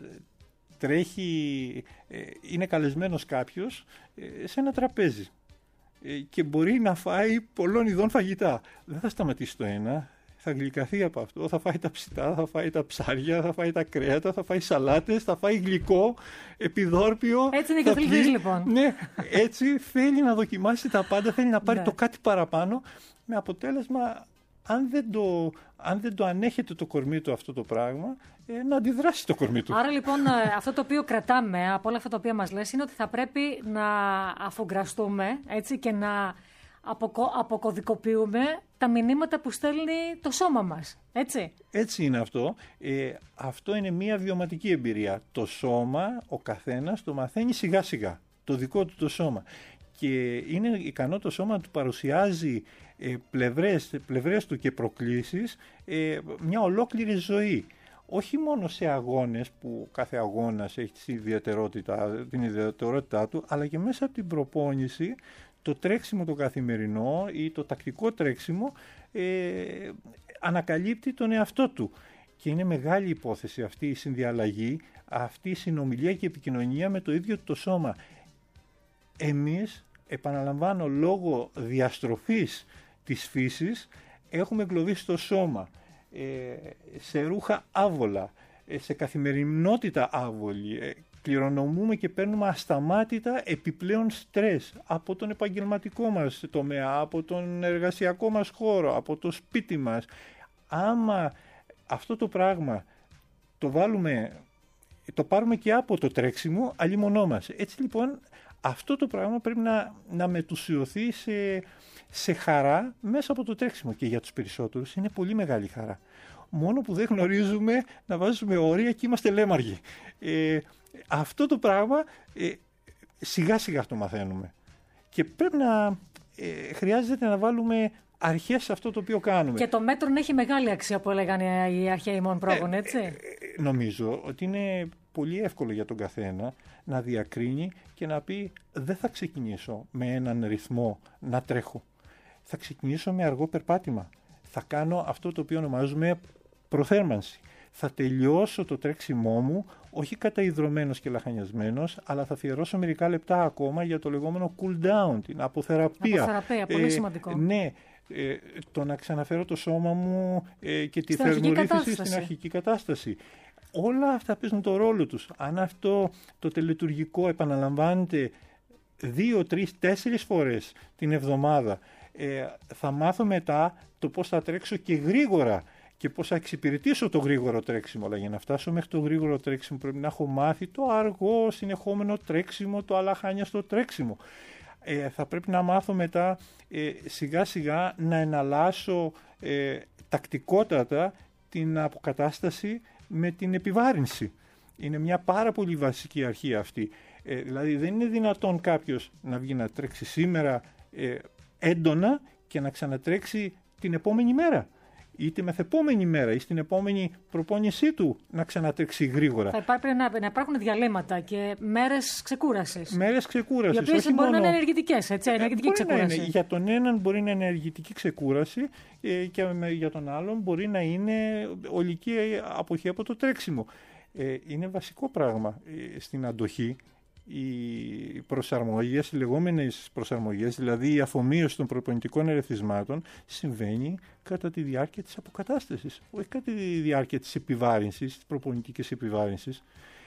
είναι καλεσμένος κάποιος σε ένα τραπέζι και μπορεί να φάει πολλών ειδών φαγητά. Δεν θα σταματήσει το ένα, θα γλυκαθεί από αυτό, θα φάει τα ψητά, θα φάει τα ψάρια, θα φάει τα κρέατα, θα φάει σαλάτες, θα φάει γλυκό, επιδόρπιο. Έτσι είναι και ο αθλητής λοιπόν. Ναι, έτσι θέλει να δοκιμάσει τα πάντα, θέλει να πάρει το κάτι παραπάνω, με αποτέλεσμα, αν δεν το ανέχεται το κορμί του αυτό το πράγμα, να αντιδράσει το κορμί του. Άρα λοιπόν αυτό το οποίο κρατάμε από όλα αυτά τα οποία μας λες είναι ότι θα πρέπει να αφογκραστούμε, έτσι, και να αποκωδικοποιούμε τα μηνύματα που στέλνει το σώμα μας. Έτσι. Έτσι είναι αυτό. Αυτό είναι μια βιωματική εμπειρία. Το σώμα, ο καθένας το μαθαίνει σιγά σιγά. Το δικό του το σώμα. Και είναι ικανό το σώμα να του παρουσιάζει πλευρές του και προκλήσεις μια ολόκληρη ζωή. Όχι μόνο σε αγώνες που κάθε αγώνας έχει την ιδιαιτερότητά του, αλλά και μέσα από την προπόνηση, το τρέξιμο το καθημερινό ή το τακτικό τρέξιμο ανακαλύπτει τον εαυτό του. Και είναι μεγάλη υπόθεση αυτή η συνδιαλλαγή, αυτή η συνομιλία και επικοινωνία με το ίδιο το σώμα. Εμείς, επαναλαμβάνω, λόγω διαστροφής της φύσης έχουμε εγκλωβίσει το σώμα σε ρούχα άβολα, σε καθημερινότητα άβολη. Κληρονομούμε και παίρνουμε ασταμάτητα επιπλέον στρες από τον επαγγελματικό μας τομέα, από τον εργασιακό μας χώρο, από το σπίτι μας. Άμα αυτό το πράγμα το πάρουμε και από το τρέξιμο, αλλήμονό μας. Έτσι λοιπόν αυτό το πράγμα πρέπει να μετουσιωθεί σε χαρά μέσα από το τρέξιμο, και για τους περισσότερους είναι πολύ μεγάλη χαρά. Μόνο που δεν γνωρίζουμε να βάζουμε όρια και είμαστε λέμαργοι. Αυτό το πράγμα σιγά σιγά το μαθαίνουμε και πρέπει χρειάζεται να βάλουμε αρχές σε αυτό το οποίο κάνουμε. Και το μέτρον έχει μεγάλη αξία, που έλεγαν οι αρχαίοι μόν πρόγονοι, έτσι. Νομίζω ότι είναι πολύ εύκολο για τον καθένα να διακρίνει και να πει: δεν θα ξεκινήσω με έναν ρυθμό να τρέχω. Θα ξεκινήσω με αργό περπάτημα. Θα κάνω αυτό το οποίο ονομάζουμε προθέρμανση. Θα τελειώσω το τρέξιμό μου, όχι καταϊδρωμένος και λαχανιασμένος, αλλά θα αφιερώσω μερικά λεπτά ακόμα για το λεγόμενο cool down, την αποθεραπεία. Αποθεραπεία, πολύ σημαντικό. Ναι, το να ξαναφέρω το σώμα μου και τη θερμορύθμιση στην αρχική κατάσταση. Όλα αυτά παίζουν το ρόλο τους. Αν αυτό το τελετουργικό επαναλαμβάνεται 2, 3, 4 φορές την εβδομάδα, θα μάθω μετά το πώς θα τρέξω και γρήγορα και πώς θα εξυπηρετήσω το γρήγορο τρέξιμο. Αλλά για να φτάσω μέχρι το γρήγορο τρέξιμο πρέπει να έχω μάθει το αργό συνεχόμενο τρέξιμο, το αλαχάνιαστο τρέξιμο. Θα πρέπει να μάθω μετά σιγά σιγά να εναλλάσσω τακτικότατα την αποκατάσταση με την επιβάρυνση. Είναι μια πάρα πολύ βασική αρχή αυτή. Δηλαδή δεν είναι δυνατόν κάποιος να βγει να τρέξει σήμερα έντονα και να ξανατρέξει την επόμενη μέρα, είτε μεθεπόμενη μέρα ή στην επόμενη προπόνησή του να ξανατρέξει γρήγορα. Θα πρέπει να υπάρχουν διαλύματα και μέρες ξεκούρασης. Μέρες ξεκούρασης. Οι οποίες μπορεί να είναι ενεργητικές, έτσι, ενεργητική ξεκούραση. Για τον έναν μπορεί να είναι ενεργητική ξεκούραση και για τον άλλον μπορεί να είναι ολική αποχή από το τρέξιμο. Είναι βασικό πράγμα στην αντοχή. Οι προσαρμογές, οι λεγόμενες προσαρμογές, δηλαδή η αφομοίωση των προπονητικών ερεθισμάτων, συμβαίνει κατά τη διάρκεια της αποκατάστασης, όχι κατά τη διάρκεια της επιβάρυνσης, της προπονητικής επιβάρυνσης.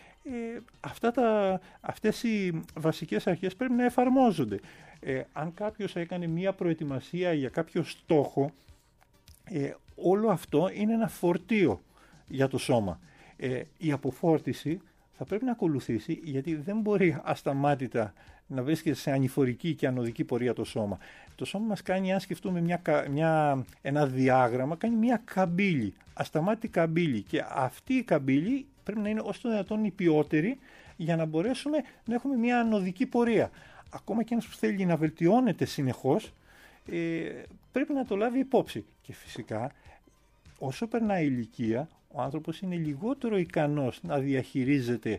Αυτές οι βασικές αρχές πρέπει να εφαρμόζονται. Αν κάποιος έκανε μία προετοιμασία για κάποιο στόχο, όλο αυτό είναι ένα φορτίο για το σώμα. Η αποφόρτιση θα πρέπει να ακολουθήσει, γιατί δεν μπορεί ασταμάτητα να βρίσκεται σε ανηφορική και ανωδική πορεία το σώμα. Το σώμα μας κάνει, αν σκεφτούμε ένα διάγραμμα, κάνει μια καμπύλη, ασταμάτητη καμπύλη, και αυτή η καμπύλη πρέπει να είναι όσο το δυνατόν νηπιότερη για να μπορέσουμε να έχουμε μια ανωδική πορεία. ακόμα και ένας που θέλει να βελτιώνεται συνεχώς, πρέπει να το λάβει υπόψη. Και φυσικά, όσο περνάει η ηλικία, ο άνθρωπος είναι λιγότερο ικανός να διαχειρίζεται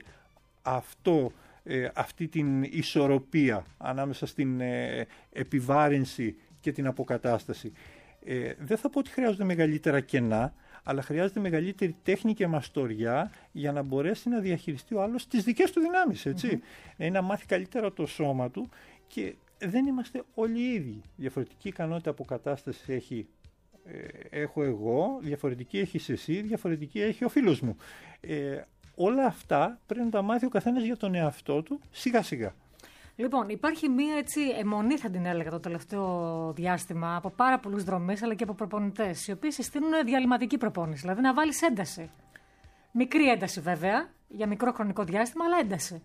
αυτή την ισορροπία ανάμεσα στην επιβάρυνση και την αποκατάσταση. Δεν θα πω ότι χρειάζονται μεγαλύτερα κενά, αλλά χρειάζεται μεγαλύτερη τέχνη και μαστοριά για να μπορέσει να διαχειριστεί ο άλλος τις δικές του δυνάμεις, έτσι. Να μάθει καλύτερα το σώμα του, και δεν είμαστε όλοι οι ίδιοι. Διαφορετική ικανότητα αποκατάστασης έχω εγώ, διαφορετική έχεις εσύ, διαφορετική έχει ο φίλος μου. Όλα αυτά πρέπει να τα μάθει ο καθένας για τον εαυτό του σιγά σιγά. Λοιπόν, υπάρχει μία αιμονή, θα την έλεγα, το τελευταίο διάστημα από πάρα πολλούς δρομείς αλλά και από προπονητές, οι οποίοι συστήνουν διαλυματική προπόνηση, δηλαδή να βάλεις ένταση. Μικρή ένταση βέβαια, για μικρό χρονικό διάστημα, αλλά ένταση.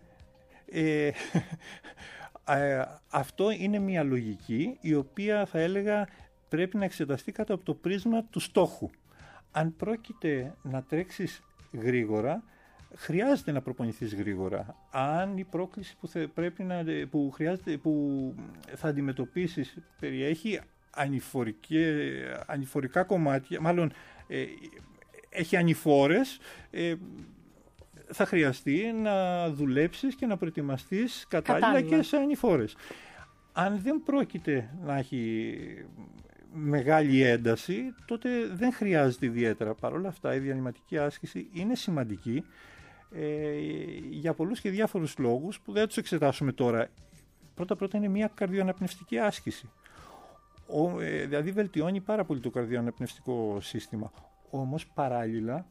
Αυτό είναι μια λογική η οποία θα έλεγα πρέπει να εξεταστεί κάτω από το πρίσμα του στόχου. Αν πρόκειται να τρέξεις γρήγορα, χρειάζεται να προπονηθείς γρήγορα. Αν η πρόκληση που θα αντιμετωπίσεις περιέχει ανηφορικά κομμάτια, μάλλον έχει ανηφόρες, θα χρειαστεί να δουλέψεις και να προετοιμαστείς κατάλληλα και σε ανηφόρες. Αν δεν πρόκειται να έχει μεγάλη ένταση, τότε δεν χρειάζεται ιδιαίτερα. Παρ' όλα αυτά, η διαλυματική άσκηση είναι σημαντική για πολλούς και διάφορους λόγους που δεν τους εξετάσουμε τώρα. Πρώτα είναι μια καρδιοαναπνευστική άσκηση. Δηλαδή βελτιώνει πάρα πολύ το καρδιοαναπνευστικό σύστημα. Όμως παράλληλα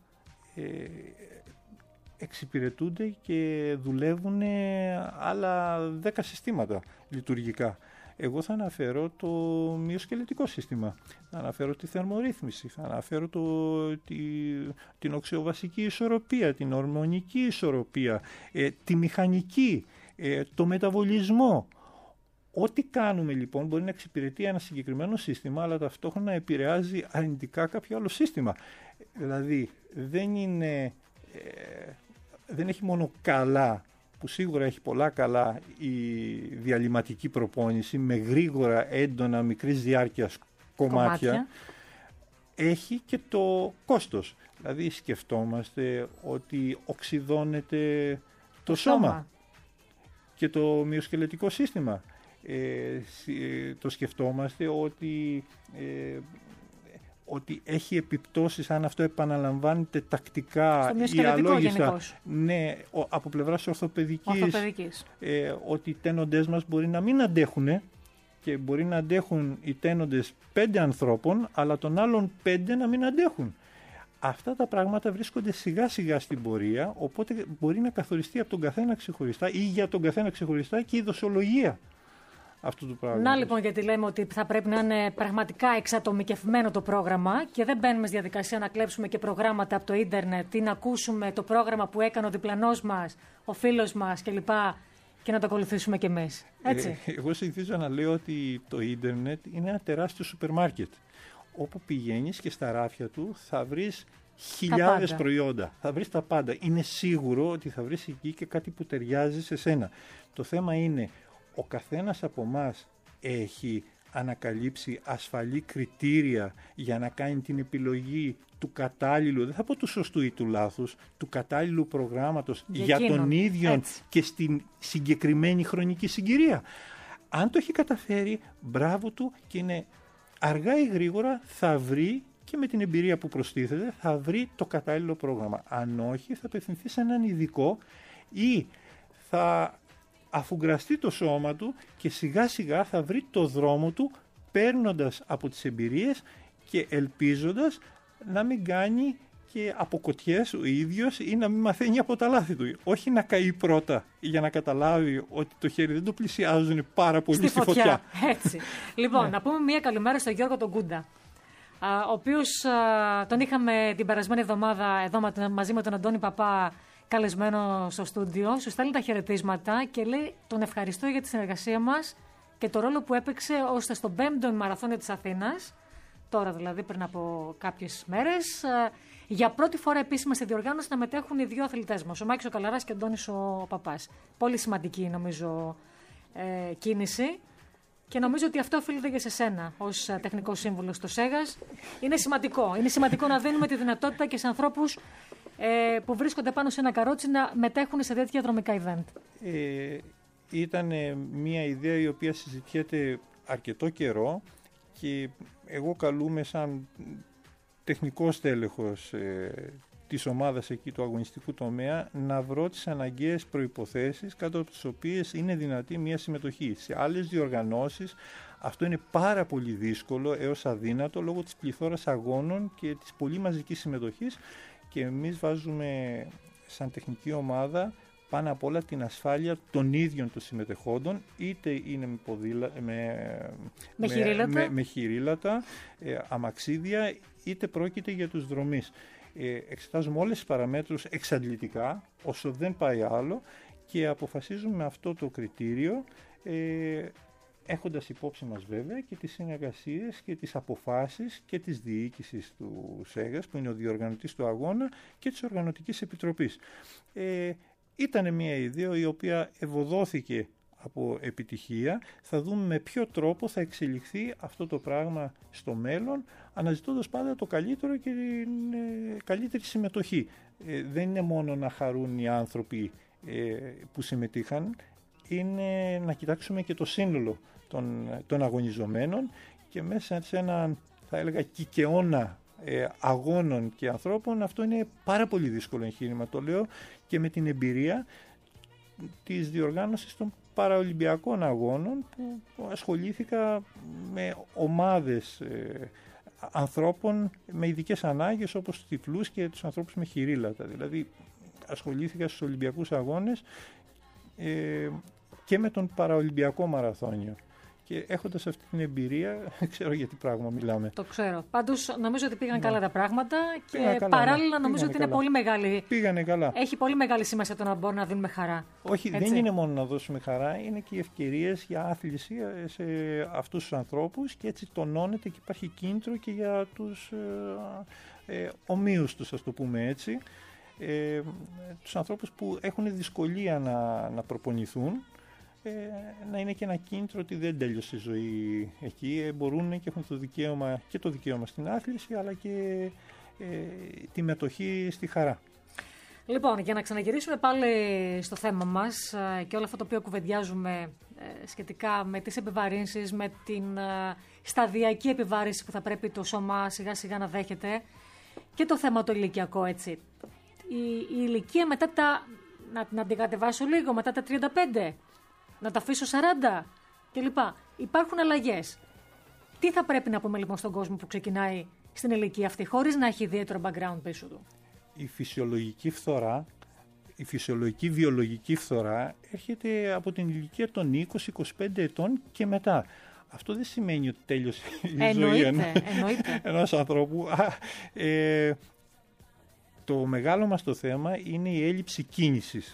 εξυπηρετούνται και δουλεύουν άλλα 10 συστήματα λειτουργικά. Εγώ θα αναφέρω το μυοσκελετικό σύστημα, θα αναφέρω τη θερμορύθμιση, θα αναφέρω την οξεοβασική ισορροπία, την ορμονική ισορροπία, τη μηχανική, το μεταβολισμό. Ό,τι κάνουμε λοιπόν μπορεί να εξυπηρετεί ένα συγκεκριμένο σύστημα, αλλά ταυτόχρονα να επηρεάζει αρνητικά κάποιο άλλο σύστημα. Δηλαδή δεν έχει μόνο καλά, που σίγουρα έχει πολλά καλά, η διαλυματική προπόνηση με γρήγορα, έντονα, μικρής διάρκειας κομμάτια. Έχει και το κόστος. Δηλαδή σκεφτόμαστε ότι οξυδώνεται το σώμα και το μυοσκελετικό σύστημα. Το σκεφτόμαστε ότι έχει επιπτώσεις αν αυτό επαναλαμβάνεται τακτικά ή αλόγιστα. Ναι, από πλευράς ορθοπαιδικής. Ότι οι τένοντές μας μπορεί να μην αντέχουν και μπορεί να αντέχουν οι τένοντες 5 ανθρώπων, αλλά των άλλων 5 να μην αντέχουν. Αυτά τα πράγματα βρίσκονται σιγά σιγά στην πορεία, οπότε μπορεί να καθοριστεί από τον καθένα ξεχωριστά ή για τον καθένα ξεχωριστά και η δοσολογία αυτού του πράγματος. Να λοιπόν, γιατί λέμε ότι θα πρέπει να είναι πραγματικά εξατομικευμένο το πρόγραμμα και δεν μπαίνουμε στη διαδικασία να κλέψουμε και προγράμματα από το ίντερνετ ή να ακούσουμε το πρόγραμμα που έκανε ο διπλανός μας, ο φίλος μας κλπ. Και να το ακολουθήσουμε κι εμείς. Έτσι. Εγώ συνηθίζω να λέω ότι το ίντερνετ είναι ένα τεράστιο σούπερ μάρκετ. Όπου πηγαίνεις και στα ράφια του θα βρεις χιλιάδες προϊόντα. Θα βρεις τα πάντα. Είναι σίγουρο ότι θα βρεις εκεί και κάτι που ταιριάζει σε σένα. Το θέμα είναι, ο καθένας από εμάς έχει ανακαλύψει ασφαλή κριτήρια για να κάνει την επιλογή του κατάλληλου, δεν θα πω του σωστού ή του λάθους, του κατάλληλου προγράμματος για τον ίδιο και στην συγκεκριμένη χρονική συγκυρία. Αν το έχει καταφέρει, μπράβο του, και είναι αργά ή γρήγορα θα βρει, και με την εμπειρία που προστίθεται, θα βρει το κατάλληλο πρόγραμμα. Αν όχι, θα απευθυνθεί σε έναν ειδικό ή θα αφουγκραστεί το σώμα του και σιγά σιγά θα βρει το δρόμο του, παίρνοντας από τις εμπειρίες και ελπίζοντας να μην κάνει και αποκοτιές ο ίδιος ή να μην μαθαίνει από τα λάθη του. Όχι να καεί πρώτα για να καταλάβει ότι το χέρι δεν το πλησιάζουν πάρα πολύ στη φωτιά. Έτσι. Λοιπόν, να πούμε μια καλημέρα στον Γιώργο τον Κούντα, ο οποίος τον είχαμε την περασμένη εβδομάδα εδώ μαζί με τον Αντώνη Παπά καλεσμένο στο στούντιο. Σου στέλνει τα χαιρετίσματα και λέει τον ευχαριστώ για τη συνεργασία μας και το ρόλο που έπαιξε ώστε στον 5ο μαραθώνιο της Αθήνας, τώρα δηλαδή πριν από κάποιες μέρες, για πρώτη φορά επίσημα στη διοργάνωση να μετέχουν οι δύο αθλητές μας, ο Μάκης ο Καλαράς και ο Αντώνης ο Παπάς. Πολύ σημαντική νομίζω κίνηση. Και νομίζω ότι αυτό οφείλεται και σε σένα ως τεχνικός σύμβουλος στο ΣΕΓΑΣ. Είναι σημαντικό. Είναι σημαντικό να δίνουμε τη δυνατότητα και σε ανθρώπους που βρίσκονται πάνω σε ένα καρότσι να μετέχουν σε τέτοια δρομικά event. Ήταν μια ιδέα η οποία συζητιέται αρκετό καιρό και εγώ καλούμαι σαν τεχνικός τέλεχος της ομάδας εκεί του αγωνιστικού τομέα να βρω τις αναγκαίες προϋποθέσεις κάτω από τις οποίες είναι δυνατή μια συμμετοχή. Σε άλλες διοργανώσεις αυτό είναι πάρα πολύ δύσκολο έως αδύνατο λόγω της πληθώρας αγώνων και της πολύ μαζικής συμμετοχής και εμείς βάζουμε σαν τεχνική ομάδα πάνω απ' όλα την ασφάλεια των ίδιων των συμμετεχόντων, είτε είναι με χειρίλατα, αμαξίδια, είτε πρόκειται για τους δρομείς. Εξετάζουμε όλες τις παραμέτρους εξαντλητικά, όσο δεν πάει άλλο, και αποφασίζουμε με αυτό το κριτήριο, έχοντας υπόψη μας βέβαια και τις συνεργασίες και τις αποφάσεις και της διοίκησης του ΣΕΓΑΣ, που είναι ο διοργανωτής του αγώνα, και της Οργανωτικής Επιτροπής. Ήταν μια ιδέα η οποία ευωδόθηκε από επιτυχία. Θα δούμε με ποιο τρόπο θα εξελιχθεί αυτό το πράγμα στο μέλλον, αναζητώντας πάντα το καλύτερο και την καλύτερη συμμετοχή. Δεν είναι μόνο να χαρούν οι άνθρωποι που συμμετείχαν, είναι να κοιτάξουμε και το σύνολο των αγωνιζομένων και μέσα σε έναν, θα έλεγα, κικαιώνα αγώνων και ανθρώπων. Αυτό είναι πάρα πολύ δύσκολο εγχείρημα, το λέω και με την εμπειρία της διοργάνωσης των παραολυμπιακών αγώνων, που ασχολήθηκα με ομάδες ανθρώπων με ειδικές ανάγκες, όπως τους τυφλούς και τους ανθρώπους με χειρίλατα. Δηλαδή ασχολήθηκα στους Ολυμπιακούς αγώνες και με τον παραολυμπιακό μαραθώνιο. Και έχοντας αυτή την εμπειρία, ξέρω για τι πράγμα μιλάμε. Το ξέρω. Πάντως νομίζω ότι πήγαν καλά τα πράγματα και παράλληλα νομίζω ότι είναι πολύ μεγάλη. Πήγανε καλά. Έχει πολύ μεγάλη σημασία το να μπορούμε να δίνουμε χαρά. Όχι, δεν είναι μόνο να δώσουμε χαρά, είναι και οι ευκαιρίες για άθληση σε αυτούς τους ανθρώπους και έτσι τονώνεται και υπάρχει κίνητρο και για τους ομοίους τους, ας το πούμε έτσι. Τους ανθρώπους που έχουν δυσκολία να προπονηθούν. Να είναι και ένα κίνητρο ότι δεν τέλειωσε η ζωή εκεί, μπορούν και έχουν το δικαίωμα στην άθληση, αλλά και τη μετοχή στη χαρά. Λοιπόν, για να ξαναγυρίσουμε πάλι στο θέμα μας και όλο αυτό το οποίο κουβεντιάζουμε σχετικά με τις επιβαρύνσεις, με την σταδιακή επιβάρυνση που θα πρέπει το σώμα σιγά σιγά να δέχεται και το θέμα το ηλικιακό, έτσι. Η ηλικία μετά να την κατεβάσω λίγο, μετά τα 35, να τα αφήσω 40 κλπ. Υπάρχουν αλλαγές. Τι θα πρέπει να πούμε λοιπόν στον κόσμο που ξεκινάει στην ηλικία αυτή, χωρίς να έχει ιδιαίτερο background πίσω του? Η φυσιολογική φθορά, η φυσιολογική βιολογική φθορά έρχεται από την ηλικία των 20-25 ετών και μετά. Αυτό δεν σημαίνει ότι τέλειωσε η ζωή ενός ανθρώπου. Το μεγάλο μας το θέμα είναι η έλλειψη κίνησης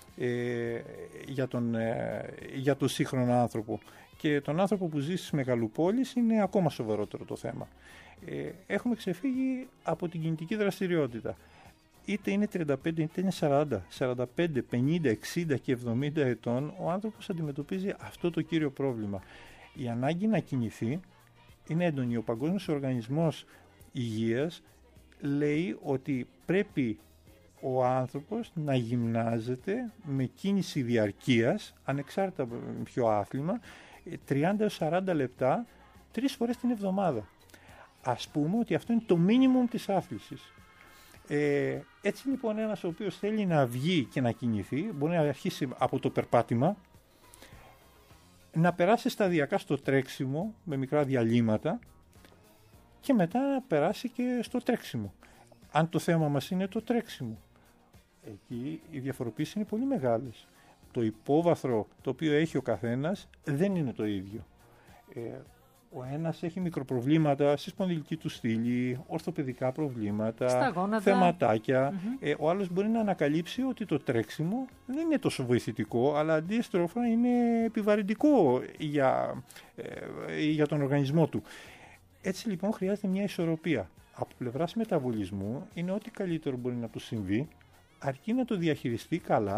για τον σύγχρονο άνθρωπο. Και τον άνθρωπο που ζει στις μεγαλοπόλεις είναι ακόμα σοβαρότερο το θέμα. Έχουμε ξεφύγει από την κινητική δραστηριότητα. Είτε είναι 35, είτε είναι 40, 45, 50, 60 και 70 ετών, ο άνθρωπος αντιμετωπίζει αυτό το κύριο πρόβλημα. Η ανάγκη να κινηθεί είναι έντονη. Ο Παγκόσμιος Οργανισμός Υγείας λέει ότι πρέπει ο άνθρωπος να γυμνάζεται με κίνηση διαρκείας, ανεξάρτητα από ποιο άθλημα, 30-40 λεπτά, 3 φορές την εβδομάδα. Ας πούμε ότι αυτό είναι το μίνιμουμ της άθλησης. Έτσι λοιπόν ένας ο οποίος θέλει να βγει και να κινηθεί, μπορεί να αρχίσει από το περπάτημα, να περάσει σταδιακά στο τρέξιμο με μικρά διαλύματα και μετά να περάσει και στο τρέξιμο. Αν το θέμα μας είναι το τρέξιμο, εκεί οι διαφοροποίησεις είναι πολύ μεγάλες. Το υπόβαθρο το οποίο έχει ο καθένας δεν είναι το ίδιο. Ο ένας έχει μικροπροβλήματα στη σπονδυλική του στήλη, ορθοπαιδικά προβλήματα, θεματάκια. Ο άλλος μπορεί να ανακαλύψει ότι το τρέξιμο δεν είναι τόσο βοηθητικό, αλλά αντίστροφα είναι επιβαρυντικό για τον οργανισμό του. Έτσι λοιπόν χρειάζεται μια ισορροπία. Από πλευράς μεταβολισμού είναι ό,τι καλύτερο μπορεί να του συμβεί, αρκεί να το διαχειριστεί καλά,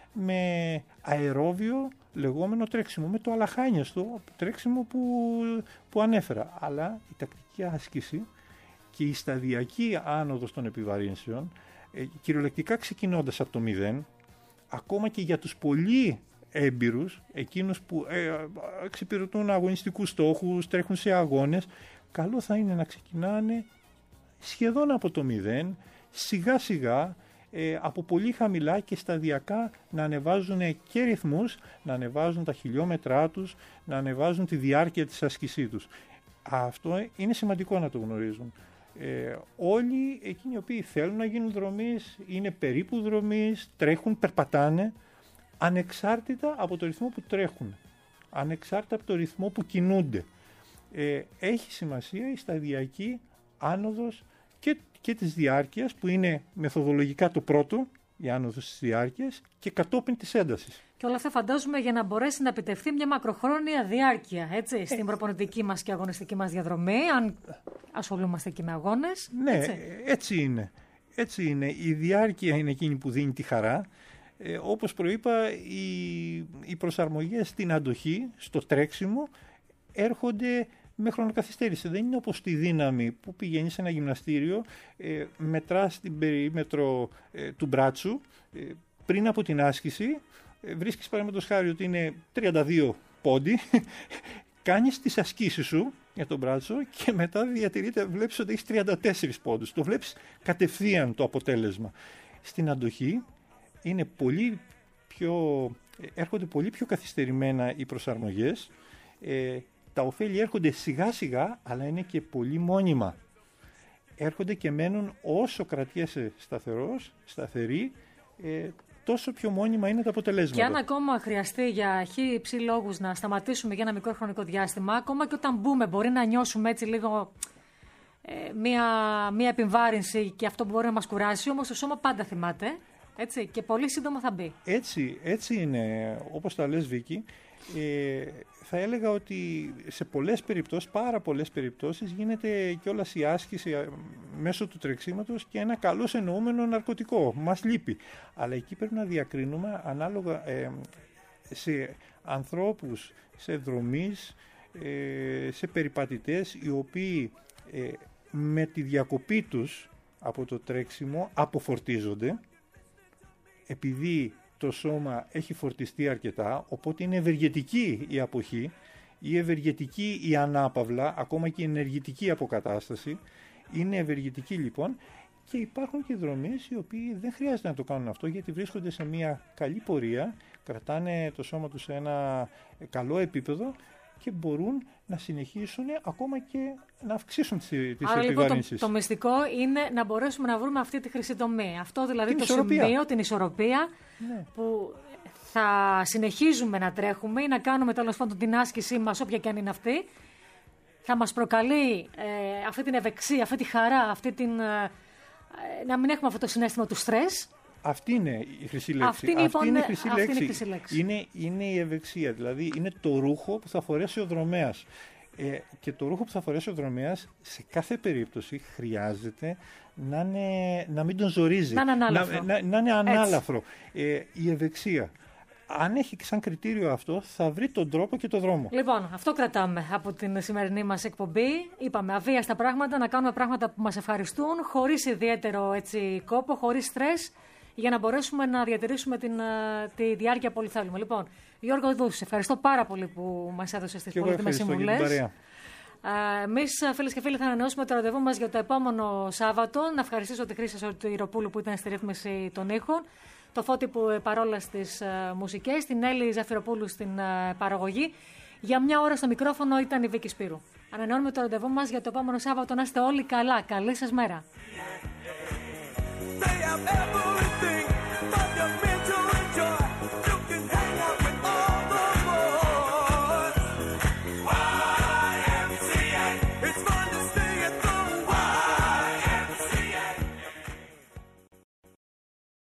με αερόβιο λεγόμενο τρέξιμο, με το αλαχάνιαστο τρέξιμο που ανέφερα. Αλλά η τακτική άσκηση και η σταδιακή άνοδος των επιβαρύνσεων, κυριολεκτικά ξεκινώντας από το 0, ακόμα και για τους πολύ έμπειρους, εκείνους που εξυπηρετούν αγωνιστικούς στόχους, τρέχουν σε αγώνες, καλό θα είναι να ξεκινάνε σχεδόν από το 0, σιγά σιγά, από πολύ χαμηλά και σταδιακά να ανεβάζουν και ρυθμούς, να ανεβάζουν τα χιλιόμετρά τους, να ανεβάζουν τη διάρκεια της άσκησή τους. Αυτό είναι σημαντικό να το γνωρίζουν. Όλοι εκείνοι οι οποίοι θέλουν να γίνουν δρομείς, είναι περίπου δρομείς, τρέχουν, περπατάνε, ανεξάρτητα από το ρυθμό που τρέχουν, ανεξάρτητα από το ρυθμό που κινούνται. Έχει σημασία η σταδιακή άνοδος και της διάρκειας, που είναι μεθοδολογικά το πρώτο, η άνοδος της διάρκειας, και κατόπιν της έντασης. Και όλα αυτά φαντάζομαι για να μπορέσει να επιτευχθεί μια μακροχρόνια διάρκεια, έτσι, στην προπονητική μας και αγωνιστική μας διαδρομή, αν ασχολούμαστε και με αγώνες. Ναι, έτσι είναι. Έτσι είναι. Η διάρκεια είναι εκείνη που δίνει τη χαρά. Όπως προείπα, οι προσαρμογές στην αντοχή, στο τρέξιμο, έρχονται με χρονοκαθυστέρηση. Δεν είναι όπως τη δύναμη που πηγαίνει σε ένα γυμναστήριο, μετράς την περίμετρο του μπράτσου, πριν από την άσκηση, βρίσκεις παραδείγματος χάρη ότι είναι 32 πόντι, κάνεις τις ασκήσεις σου για τον μπράτσο και μετά βλέπεις ότι έχεις 34 πόντους. Το βλέπεις κατευθείαν το αποτέλεσμα. Στην αντοχή έρχονται πολύ πιο καθυστερημένα οι προσαρμογές. Τα ωφέλη έρχονται σιγά σιγά, αλλά είναι και πολύ μόνιμα. Έρχονται και μένουν όσο κρατιέσαι σταθερή, τόσο πιο μόνιμα είναι τα αποτελέσματα. Και αν ακόμα χρειαστεί για χύψη λόγους να σταματήσουμε για ένα μικρό χρονικό διάστημα, ακόμα και όταν μπούμε μπορεί να νιώσουμε έτσι λίγο μία επιβάρυνση και αυτό μπορεί να μας κουράσει, όμως το σώμα πάντα θυμάται, έτσι, και πολύ σύντομα θα μπει. Έτσι είναι, όπως τα λες Βίκη. Θα έλεγα ότι σε πάρα πολλές περιπτώσεις γίνεται κιόλας η άσκηση μέσω του τρεξίματος και ένα καλώς εννοούμενο ναρκωτικό. Μας λείπει. Αλλά εκεί πρέπει να διακρίνουμε ανάλογα σε ανθρώπους, σε δρομείς, σε περιπατητές, οι οποίοι με τη διακοπή τους από το τρέξιμο αποφορτίζονται, επειδή το σώμα έχει φορτιστεί αρκετά, οπότε είναι ευεργετική η αποχή ή ευεργετική η ανάπαυλα, ακόμα και η ενεργητική αποκατάσταση. Είναι ευεργετική λοιπόν, και υπάρχουν και δρομείς οι οποίοι δεν χρειάζεται να το κάνουν αυτό, γιατί βρίσκονται σε μια καλή πορεία, κρατάνε το σώμα τους σε ένα καλό επίπεδο και μπορούν να συνεχίσουν ακόμα και να αυξήσουν τις επιβαρύνσεις. Λοιπόν, το μυστικό είναι να μπορέσουμε να βρούμε αυτή τη χρυσή τομή. Αυτό δηλαδή το σημείο, την ισορροπία, ναι, που θα συνεχίζουμε να τρέχουμε ή να κάνουμε τέλος πάντων την άσκησή μας, όποια και αν είναι αυτή. Θα μας προκαλεί αυτή την ευεξία, αυτή τη χαρά, να μην έχουμε αυτό το συναίσθημα του στρες. Αυτή είναι η χρυσή λέξη. Αυτή είναι η χρυσή λέξη. Είναι η ευεξία, δηλαδή είναι το ρούχο που θα φορέσει ο δρομέας. Και το ρούχο που θα φορέσει ο δρομέας σε κάθε περίπτωση χρειάζεται να μην τον ζορίζει. Να είναι ανάλαφρο. Η ευεξία. Αν έχει σαν κριτήριο αυτό, θα βρει τον τρόπο και τον δρόμο. Λοιπόν, αυτό κρατάμε από την σημερινή μας εκπομπή. Είπαμε αβίαστα πράγματα, να κάνουμε πράγματα που μας ευχαριστούν, χωρίς ιδιαίτερο κόπο, χωρίς στρες, για να μπορέσουμε να διατηρήσουμε τη διάρκεια που όλοι θέλουμε. Λοιπόν, Γιώργο Δούση, ευχαριστώ πάρα πολύ που μας έδωσες τις πολύτιμες συμβουλές. Εμείς, φίλες και φίλοι, θα ανανεώσουμε το ραντεβού μας για το επόμενο Σάββατο. Να ευχαριστήσω τη Χρύσα Σωτηροπούλου που ήταν στη ρύθμιση των ήχων, το Φώτη που παρόλα στις μουσικές, την Έλλη Ζαφυροπούλου στην παραγωγή. Για μια ώρα στο μικρόφωνο ήταν η Βίκη Σπύρου. Ανανεώνουμε το ραντεβού μας για το επόμενο Σάββατο. Να είστε όλοι καλά. Καλή σας μέρα.